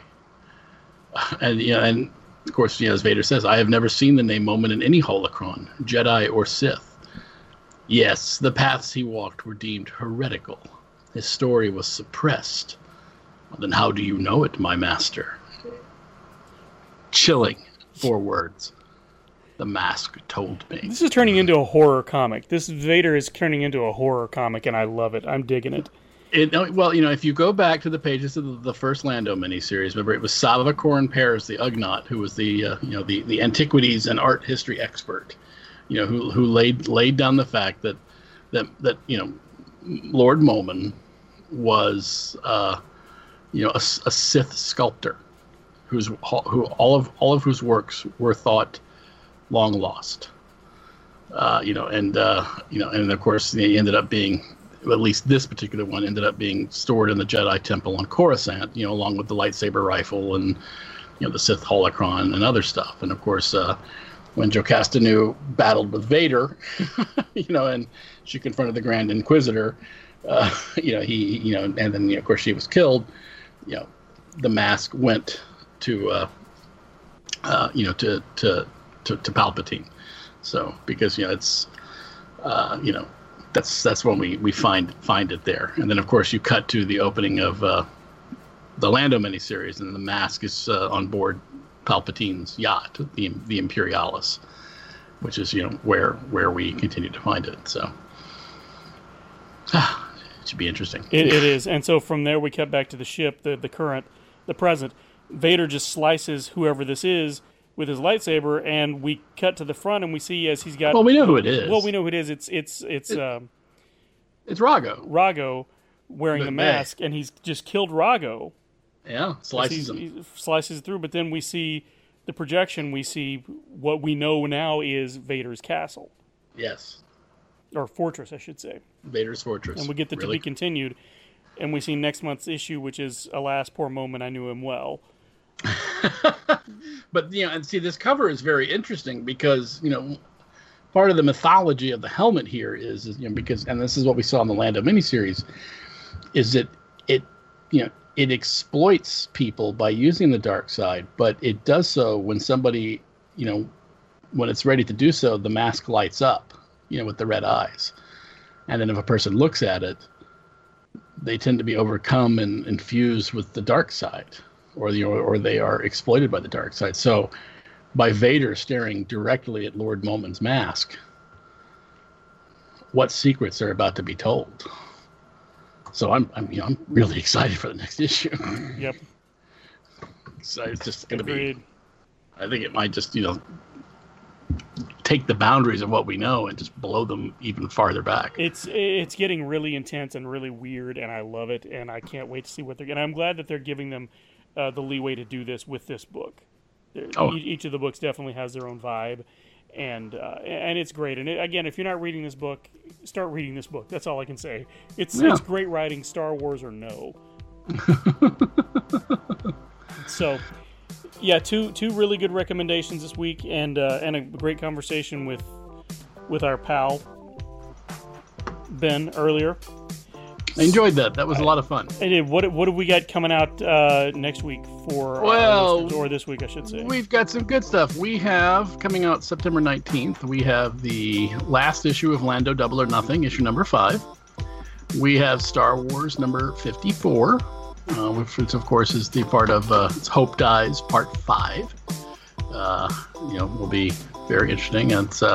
Speaker 2: And of course, as Vader says, I have never seen the name Momin in any holocron, Jedi or Sith. Yes, the paths he walked were deemed heretical. His story was suppressed. Well, then how do you know it, my master? Chilling 4 words. The mask told me.
Speaker 1: This is turning into a horror comic. This Vader is turning into a horror comic, and I love it. I'm digging it.
Speaker 2: If you go back to the pages of the first Lando miniseries, remember it was Sava Corrin Peres, the Ugnaught, who was the antiquities and art history expert, who laid down the fact that Lord Momin was a Sith sculptor, who all of whose works were thought long lost, and of course he ended up being. At least this particular one ended up being stored in the Jedi Temple on Coruscant, along with the lightsaber rifle and, the Sith holocron and other stuff. And of course, when Jocasta Nu battled with Vader, and she confronted the Grand Inquisitor, and then of course she was killed. The mask went to Palpatine. So because it's That's when we find it there, and then of course you cut to the opening of the Lando miniseries, and the mask is on board Palpatine's yacht, the Imperialis, which is where we continue to find it. So it should be interesting.
Speaker 1: It is, and so from there we cut back to the ship, the present. Vader just slices whoever this is with his lightsaber, and we cut to the front, and we see as he's got.
Speaker 2: Well, we know who it is.
Speaker 1: Well, we know who it is. It's
Speaker 2: Rago.
Speaker 1: Rago wearing the mask, and he's just killed Rago.
Speaker 2: Yeah, slices him.
Speaker 1: He slices through, but then we see the projection. We see what we know now is Vader's castle.
Speaker 2: Yes.
Speaker 1: Or fortress, I should say.
Speaker 2: Vader's fortress.
Speaker 1: And we get the to be continued, and we see next month's issue, which is Alas, Poor Moment, I Knew Him Well.
Speaker 2: But and see, this cover is very interesting because part of the mythology of the helmet here is because, and this is what we saw in the Lando miniseries, is that it exploits people by using the dark side, but it does so when somebody, when it's ready to do so, the mask lights up, with the red eyes. And then if a person looks at it, they tend to be overcome and infused with the dark side, or they are exploited by the dark side. So by Vader staring directly at Lord Momin's mask, what secrets are about to be told? So I'm really excited for the next issue.
Speaker 1: Yep.
Speaker 2: So it's just going to
Speaker 1: Agreed.
Speaker 2: be. I think it might just take the boundaries of what we know and just blow them even farther back.
Speaker 1: It's getting really intense and really weird, and I love it, and I can't wait to see what they're. And I'm glad that they're giving them the leeway to do this with this book. Each of the books definitely has their own vibe. And it's great. And again, if you're not reading this book, start reading this book. That's all I can say. It's great writing, Star Wars or no. So, yeah, two really good recommendations this week, and a great conversation with our pal Ben earlier.
Speaker 2: I enjoyed that. That was a lot of fun.
Speaker 1: I did. What have we got coming out next week for our listeners, or this week, I should say?
Speaker 2: We've got some good stuff. We have, coming out September 19th, we have the last issue of Lando Double or Nothing, issue number 5. We have Star Wars number 54, which of course is the part of Hope Dies Part 5. Will be very interesting. And it's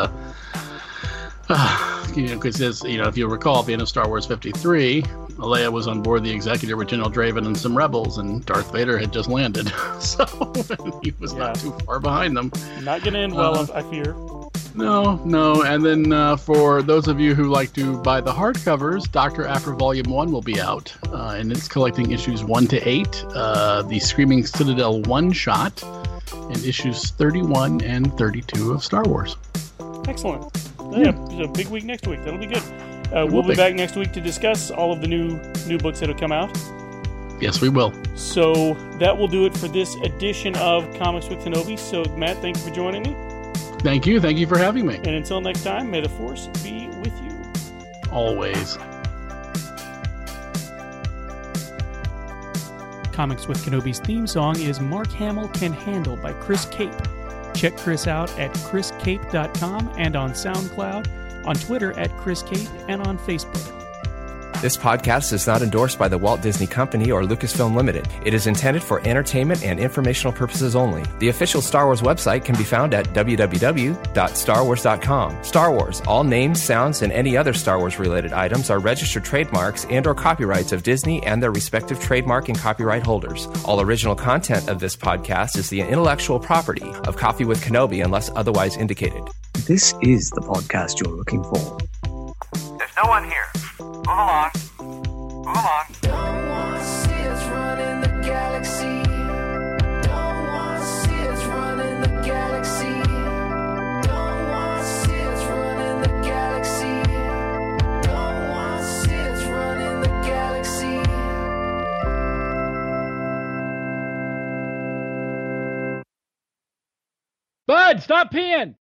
Speaker 2: because if you recall, at the end of Star Wars 53, Leia was on board the Executor with General Draven and some rebels, and Darth Vader had just landed, so he was not too far behind them.
Speaker 1: Not going to end well, I fear.
Speaker 2: No. And then for those of you who like to buy the hardcovers, Dr. Aphra Volume 1 will be out, and it's collecting issues 1 to 8, the Screaming Citadel one-shot, and issues 31 and 32 of Star Wars.
Speaker 1: Excellent. Yeah, it's a big week next week. That'll be good. We'll be back next week to discuss all of the new books that have come out.
Speaker 2: Yes, we will.
Speaker 1: So that will do it for this edition of Comics with Kenobi. So, Matt, thank you for joining me.
Speaker 2: Thank you. Thank you for having me.
Speaker 1: And until next time, may the Force be with you.
Speaker 2: Always.
Speaker 1: Comics with Kenobi's theme song is Mark Hamill Can Handle by Chris Cape. Check Chris out at chriscape.com and on SoundCloud, on Twitter at Chris Cape, and on Facebook.
Speaker 5: This podcast is not endorsed by the Walt Disney Company or Lucasfilm Limited. It is intended for entertainment and informational purposes only. The official Star Wars website can be found at www.starwars.com. Star Wars, all names, sounds, and any other Star Wars-related items are registered trademarks and or copyrights of Disney and their respective trademark and copyright holders. All original content of this podcast is the intellectual property of Coffee with Kenobi unless otherwise indicated.
Speaker 6: This is the podcast you're looking for.
Speaker 7: There's no one here. Move along. Move along.
Speaker 3: Don't wanna see us running the galaxy. Don't wanna see us running the galaxy. Don't wanna see us running the galaxy. Don't wanna see us running the galaxy.
Speaker 2: Bud, stop peeing!